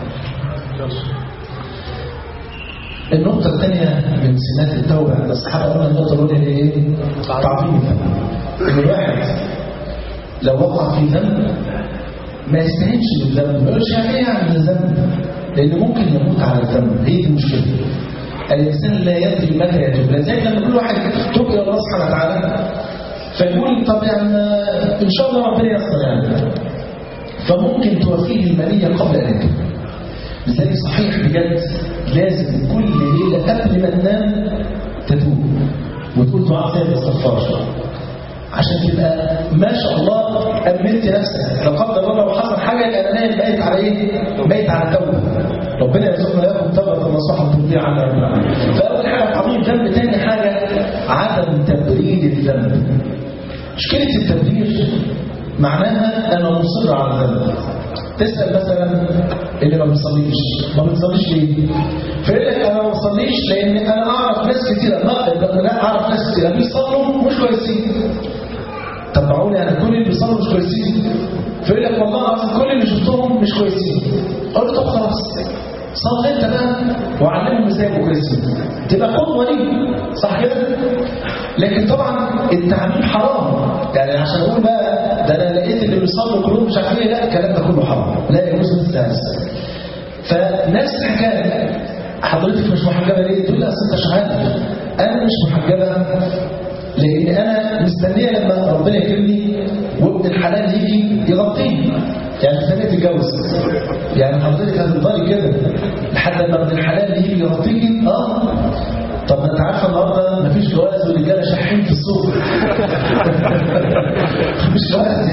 النقطة الثانية من سمات التوبة عند الصحابة، قلنا النقطة الأولى اللي إيه؟ تعظيم الذنب. إن الواحد لو وقع في ذنب ما يستهينش بالذنب، ما يقولش يعني إيه عن الذنب، لأنه ممكن يموت على الذنب. هي دي المشكلة. الإنسان لا يدري متى يتوب، زي لما كل واحد توب إلى الله سبحانه وتعالى فيقول طب يعني إن شاء الله ربنا ييسر يعني، فممكن توفيه المنية قبل أن يتوب. لذلك صحيح بجد لازم كل ليلة قبل ما تنام تتوب وتقول دعاء زي الاستغفار عشان تبقى ما شاء الله أمنت نفسك. لو قدر الله لو حصل حاجة أنا نايم ميت على إيه؟ ميت على التوبة. ربنا يرزقنا لكم توبة نصوحة ترضي عنا رب العالمين. فأول حاجة تعظيم الذنب، ثاني حاجة عدم تبرير الذنب. مشكلة التبرير معناها أنا مصر على الذنب. تسأل مثلا اللي ما بيصليش، ما بتصليش ليه؟ فيقول لك أنا ما بصليش لأن أنا أعرف ناس كتير، لا أعرف ناس كتير بيصلوا مش كويسين. طب معقولة أنا كل اللي بيصلوا مش كويسين؟ فيقول لك والله العظيم كل اللي شفتهم مش كويسين. أقول له طب خلاص صل أنت بقى وعلمهم ازاي يبقوا كويسين، تبقى قدوة ليه، صح كده؟ لكن طبعا التعميم حرام، يعني عشان أقول بقى ده انا لقيت اللي بيصلوا كلهم مش عارف ايه. لا الكلام ده كله حرام، لا يجوز الاستئذان. فنفس الحكايه، حضرتك مش محجبه ليه؟ تقول لي اصل انت شغال. انا مش محجبه لان انا مستنيه لما ربنا يكرمني وابن الحلال يجي يغطيني، يعني مستنيه تتجوز. يعني حضرتك هتفضلي كده لحد ما ابن الحلال يجي يغطيكي؟ اه طب ما انت عارفه النهارده مفيش جواز والرجاله شاحين في السوق. مش جواز.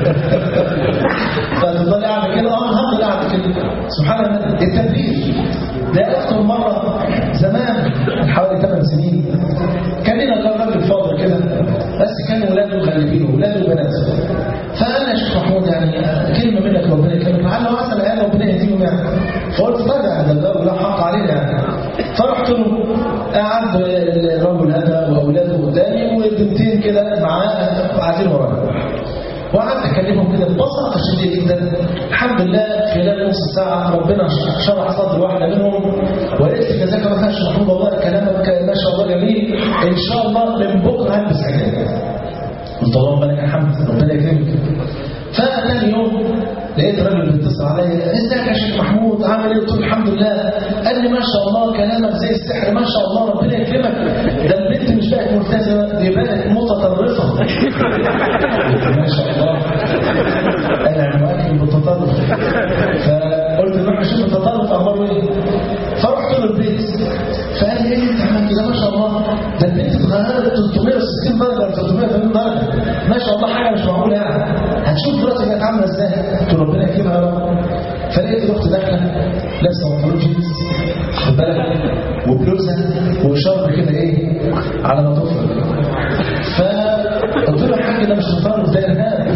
فتفضلي قاعده كده. اه هفضل قاعده كده. سبحان الله التبرير ده اكتر مره زمان حوالي ثمان سنين كان لنا راجل فاضل كده، بس كان ولاده مغلبين ولاده وبناته. فقال يا شيخ محمود يعني كلمه منك ربنا يكرمك، لعل وعسى العيال ربنا يهديهم يعني. فقلت طيب يعني ده لا حق علينا يعني. فرحت له، قعد الرجل هذا واولاده قدامي وبنتين كده معاه قاعدين ورايا، وقعدت اكلمهم كده ببساطه شديده جدا. الحمد لله خلال نص ساعه ربنا شرح صدر واحده منهم وقالت لي جزاك الله خير محمود، والله كلامك ما شاء الله جميل، ان شاء الله من بكره هلبس حجاب. قلت اللهم لك الحمد ربنا يكرمك. فثاني يوم لقيت راجل بيتصل عليا، ازيك يا شيخ محمود عامل ايه؟ قلت له الحمد لله. قال لي ما شاء الله كلامك زي السحر، ما شاء الله ربنا يكرمك، ده البنت مش بقت ملتزمه دي بقت متطرفه. ما شاء الله انا مؤكد بالتطرف. فقلت له نروح نشوف التطرف اخباره ايه. فرحت له البيت فقال لي ايه انت عملت كده؟ ما شاء الله ده البنت اتغيرت ثلاثمائة وستين درجه ولا ثلاثمائة وثمانين درجه، ما شاء الله حاجه مش معقوله يعني. هتشوف دلوقتي كانت عامله ازاي. قلت له ربنا يكرمها يا رب. فلقيت الاخت داخله لابسه بنطلون جينز خد بالك وبلوزه وشرب كده ايه على ما تفرق. فقلت له يا حاج ده مش تطرف ده ارهاب.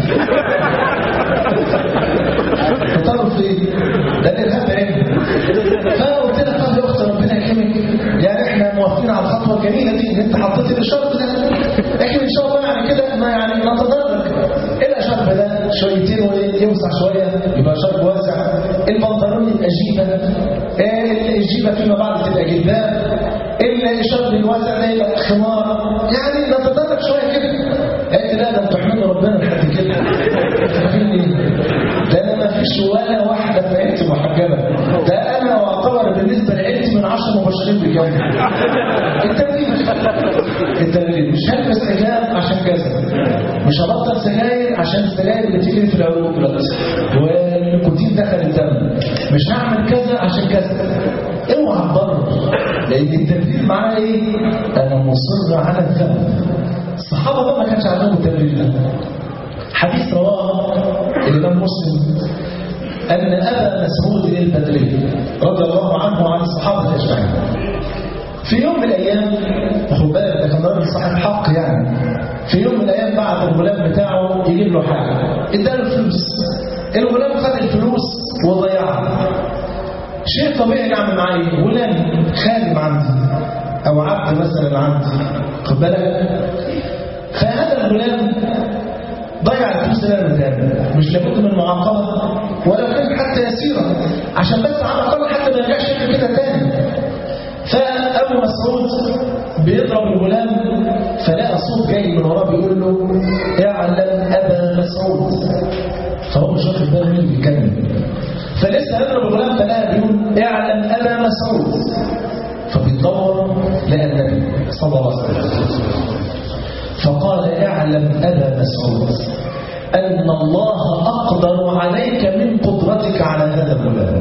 تطرف ايه؟ ده الارهاب عيب. فقلت لها طب يا اخت ربنا يكرمك، يعني احنا موافقين على الخطوه الجميله دي ان انت حطيتي لي الشرط ده، لكن ان شاء الله يعني كده ما يعني نتدرج. ايه الشرب ده شويتين ويوسع شويه يبقى شرب واسع، البنطلون يبقى جيبه، الجيبه فيما بعد تبقى جلباب، الشرب الواسع ده يبقى خمار، يعني نتدرج شويه كده. قالت لا ده انتوا احمدوا ربنا لحد كده. فاهمين ايه؟ ده انا ما فيش ولا واحده في عيلتي محجبه، ده انا واعتبر بالنسبه لعيلتي من عشر مبشرين بالجنه. التبرير التبرير مش هلبس حجاب عشان كذا، مش هبطل سجاير عشان السجاير اللي بتجري في العروق دلوقتي والنيكوتين دخل الدم، مش هعمل كذا عشان كذا. اوعى تضرر، لان التبرير معناه ايه؟ انا مصر على الذنب. الصحابه بقى ما كانش عندهم التبرير ده. حديث رواه الامام مسلم ان ابا مسعود البدري رضي الله عنه وعن الصحابه اجمعين في يوم من الايام، خد بالك ده كان راجل صاحب حق يعني، في يوم من الايام بعت الغلام بتاعه يجيب له حاجه، اداله فلوس. الغلام خد الفلوس وضيعها. شيء طبيعي نعمل معاه ايه؟ غلام خادم عندي او عبد مثلا عندي، خد بالك. فهذا الغلام ضيع الفلوس اللي انا مديها، مش لابد من معاقبه ولو كانت حتى يسيره عشان بس على الاقل حتى ما يرجعش يعمل كده تاني. فابو مسعود بيضرب الغلام فلقى صوت جاي من وراه بيقول له اعلم ابا مسعود، فهو مش واخد باله مين اللي بيتكلم، فلسه يضرب الغلام فلقى بيقول اعلم ابا مسعود، فبيدور لقى النبي صلى الله عليه وسلم فقال اعلم ابا مسعود ان الله اقدر عليك من قدرتك على هذا الغلام.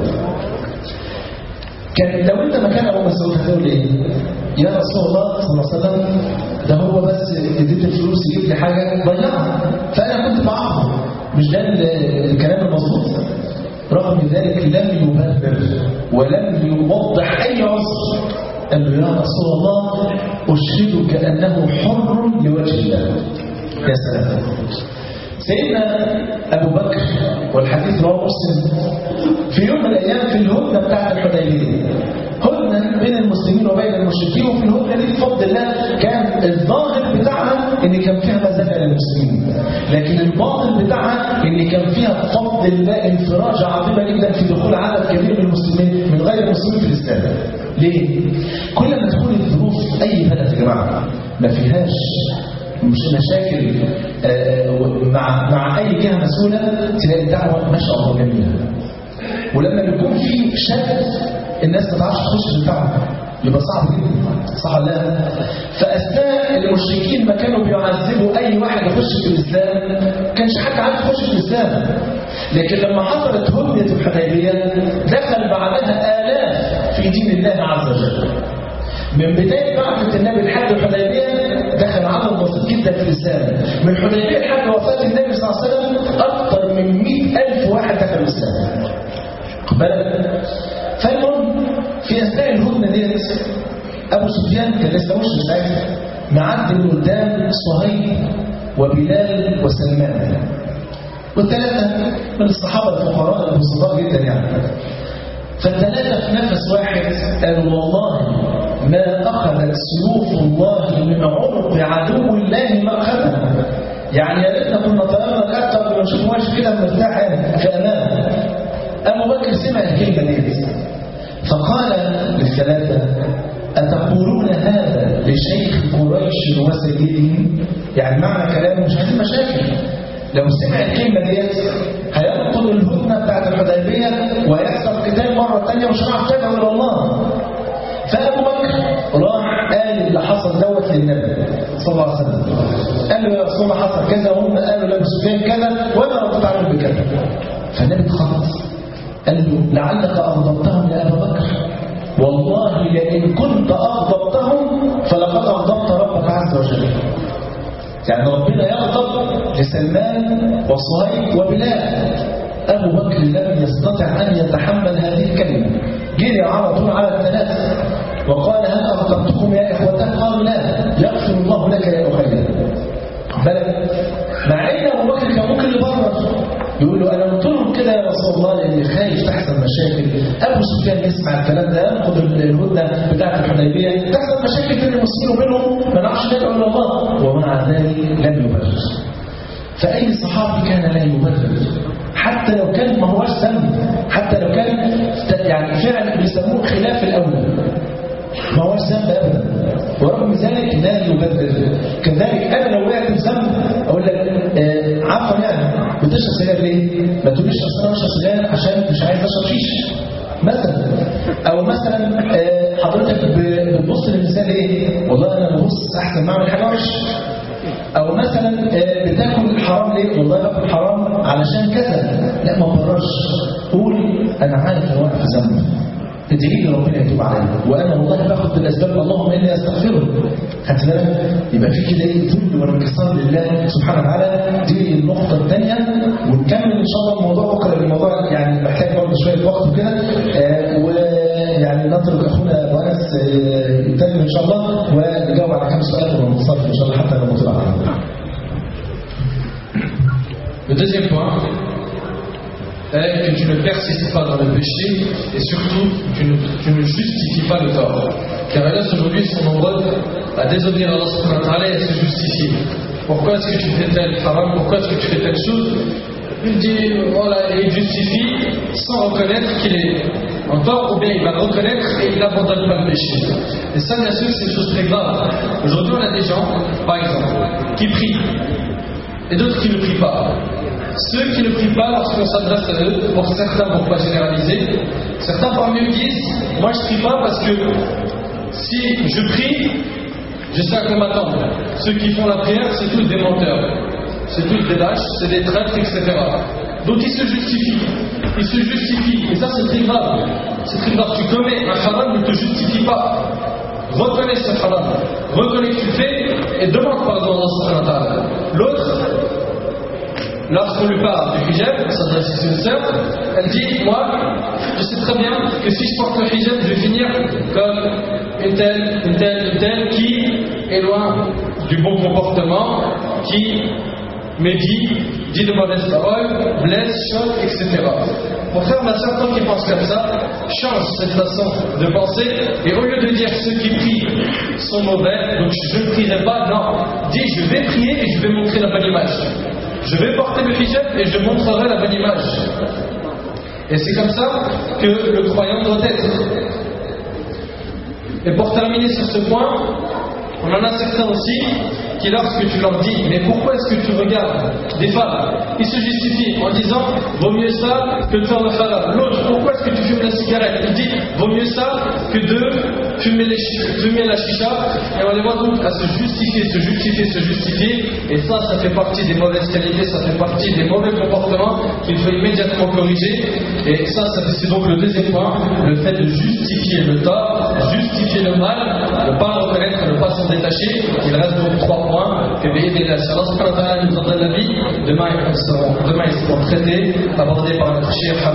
كان لو انت مكان ابو مسعود هتقول ايه؟ يا رسول الله صلى الله عليه وسلم ده هو بس اديت الفلوس يجيب لي حاجه ضيعها فانا كنت بعرفه، مش ده الكلام المظبوط. رغم ذلك لم يبرر ولم يوضح اي عذر، قال له يا رسول الله اشهدك انه حر لوجه الله. يا سلام. سيدنا ابو بكر والحديث رواه مسلم في يوم من الايام في الهدنه بتاعه الحديبيه، هدنه بين المسلمين وبين المشركين، وفي الهدنه دي بفضل الله كان الظاهر بتاعها ان كان فيها مزايا للمسلمين، لكن الباطن بتاعها ان كان فيها بفضل الله انفراجه عظيمه جدا في دخول عدد كبير من المسلمين من غير المسلمين في الاسلام. ليه؟ كل ما تكون الظروف اي بلد يا جماعه ما فيهاش مش مشاكل مع مع اي جهه مسؤوله تلاقي الدعوه ما شاء الله جميله. ولما بيكون في شد الناس ما تعرفش تخش في الدعوه يبقى صعب جدا، صح ولا لا؟ فاثناء المشركين ما كانوا بيعذبوا اي واحد يخش في الاسلام ما كانش حد عارف يخش في الاسلام. لكن لما حصلت هدنه الحديبيه دخل بعدها الاف في دين الله عز وجل. من بدايه بعثه النبي لحد الحديبيه دخل عدد بسيط جدا في الاسلام. من الحديبيه لحد وفاه النبي صلى الله عليه وسلم اكثر من مئة ألف واحد دخل الاسلام. بلد فالمهم في اثناء الهدنه ديت ابو سفيان كان لسه مشرك ساعتها معدي من قدام صهيب وبلال وسلمان والثلاثه من الصحابه الفقراء البسطاء جدا يعني. فالثلاثه في نفس واحد قالوا والله ما اخذت سيوف الله من عنق عدو الله ما اخذها. يعني يا ريتنا كنا طيرنا اكثر ما نشوف ماشي كده مرتاح في امان. ابو بكر سمع الكلمه دي فقال للثلاثه اتقولون هذا لشيخ قريش وسيدهم؟ يعني معنى كلامه مش عايزين مشاكل. لو سمع الكلمه ديت هينقض الهدنه بتاعت الحديبيه ويحصل قتال مره ثانيه ومش هنعرف ندعو الى الله. فابو بكر راح قال اللي حصل دوت للنبي صلى الله عليه وسلم. قال له يا رسول الله حصل كذا وهم قالوا لابو سفيان كذا وانا رديت عليهم بكذا. فالنبي اتخض قال له لعلك اغضبتهم يا ابا بكر؟ والله لئن كنت اغضبتهم فلقد اغضبت ربك عز وجل. يعني ربنا يغضب لسلمان وصهيب وبلال. ابو بكر لم يستطع ان يتحمل هذه الكلمه، جري على طول على الثلاثه وقال هل اغضبتكم يا اخوتان؟ قالوا لا. يغفر الله لك يا اخي. بل مع ان ابو بكر كان ممكن يبرر يقول له انا قلت لهم كده يا رسول الله لاني خايف تحصل مشاكل. ابو سفيان يسمع الكلام ده ينقض الهدنه بتاعه الحديبيه تحصل مشاكل بين المسلمين وبينهم ما نعرفش ندعو الى الله. ومع ذلك لم يبرر. فاي صحابي كان لا يبرر حتى لو كان ما هوش ذنب، حتى لو كان يعني فعلا بيسموه خلاف الاولى ما هوش ذنب ابدا ورغم ذلك لا يبرر. كذلك انا لو وقعت في ذنب اقول لك آه عفوا يعني بتشرب سجاير ليه؟ ما تقوليش اصل انا بشرب سجاير عشان مش عايز اشرب شيشه مثلا. او مثلا آه حضرتك بتبص للمثال ايه؟ والله انا ببص احسن ما اعمل حاجه وحشه. او مثلا آه بتاكل حرام ليه؟ والله باكل حرام علشان كذا. لا ما تبررش، قول انا عارف ان واقع في ذنب ادعي لي ربنا يتوب عليا وانا والله باخد بالاسباب اللهم اني استغفره. خدت بالك؟ يبقى في كده ايه ذل وانكسار لله سبحانه وتعالى. دي النقطه الثانيه ونكمل ان شاء الله الموضوع بكره لان الموضوع يعني محتاج برضه شويه وقت وكده آه ويعني نترك اخونا ابو انس آه يتكلم ان شاء الله ونجاوب على كم سؤال ونصلي ان شاء الله حتى لو طلع علينا. Le deuxième point est que tu ne persistes pas dans le péché et surtout tu ne, tu ne justifies pas le tort. Car les gens aujourd'hui sont nombreux à désobéir à Allah subhanahu wa ta'ala et à se justifier. Pourquoi est-ce que tu fais tel haram? Pourquoi est-ce que tu fais telle chose? Il dit, voilà, et il justifie sans reconnaître qu'il est en tort ou bien il va le reconnaître et il n'abandonne pas le péché. Et ça, bien sûr, c'est une chose très grave. Aujourd'hui, on a des gens, par exemple, qui prient et d'autres qui ne prient pas. Ceux qui ne prient pas, lorsqu'on s'adresse à eux, pour certains, pour ne pas généraliser, certains parmi eux disent moi je ne prie pas parce que si je prie, je sais à quoi m'attendre. Ceux qui font la prière, c'est tous des menteurs, c'est tous des lâches, c'est des traîtres, et cetera. Donc ils se justifient, ils se justifient, et ça c'est très grave. C'est très grave. Tu commets un haram, ne te justifie pas. Reconnais ce haram, reconnais que tu fais et demande pardon à Allah subhanahu wa ta'ala. L'autre, lorsqu'on lui parle du hijab, on s'adresse à une sœur, elle dit moi, je sais très bien que si je porte le hijab, je vais finir comme une telle, une telle, une telle qui est loin du bon comportement, qui médit, dit de mauvaises paroles, blesse, choque, et cetera. Mon frère, ma soeur, tant qu'il pense comme ça, change cette façon de penser et au lieu de dire ceux qui prient sont mauvais, donc je ne prierai pas, non, dis je vais prier et je vais montrer la bonne image. Je vais porter le hijab et je montrerai la bonne image. Et c'est comme ça que le croyant doit être. Et pour terminer sur ce point, On en a certains aussi qui, lorsque tu leur dis mais pourquoi est-ce que tu regardes des femmes, ils se justifient en disant vaut mieux ça que de faire le halal. L'autre, pourquoi est-ce que tu fumes la cigarette, il dit vaut mieux ça que de fumer, les, fumer la chicha. Et on les voit donc à se justifier, se justifier, se justifier. Et ça, ça fait partie des mauvaises qualités, ça fait partie des mauvais comportements qu'il faut immédiatement corriger. Et ça, ça c'est donc le deuxième point, le fait de justifier le tort, justifier le mal, ne pas le reconnaître, ne pas s'en détacher. Il reste donc trois points que Béhédéla, si Allah subhanahu wa ta'ala nous en donne la vie, demain ils seront, demain ils seront traités, abordés par notre cheikh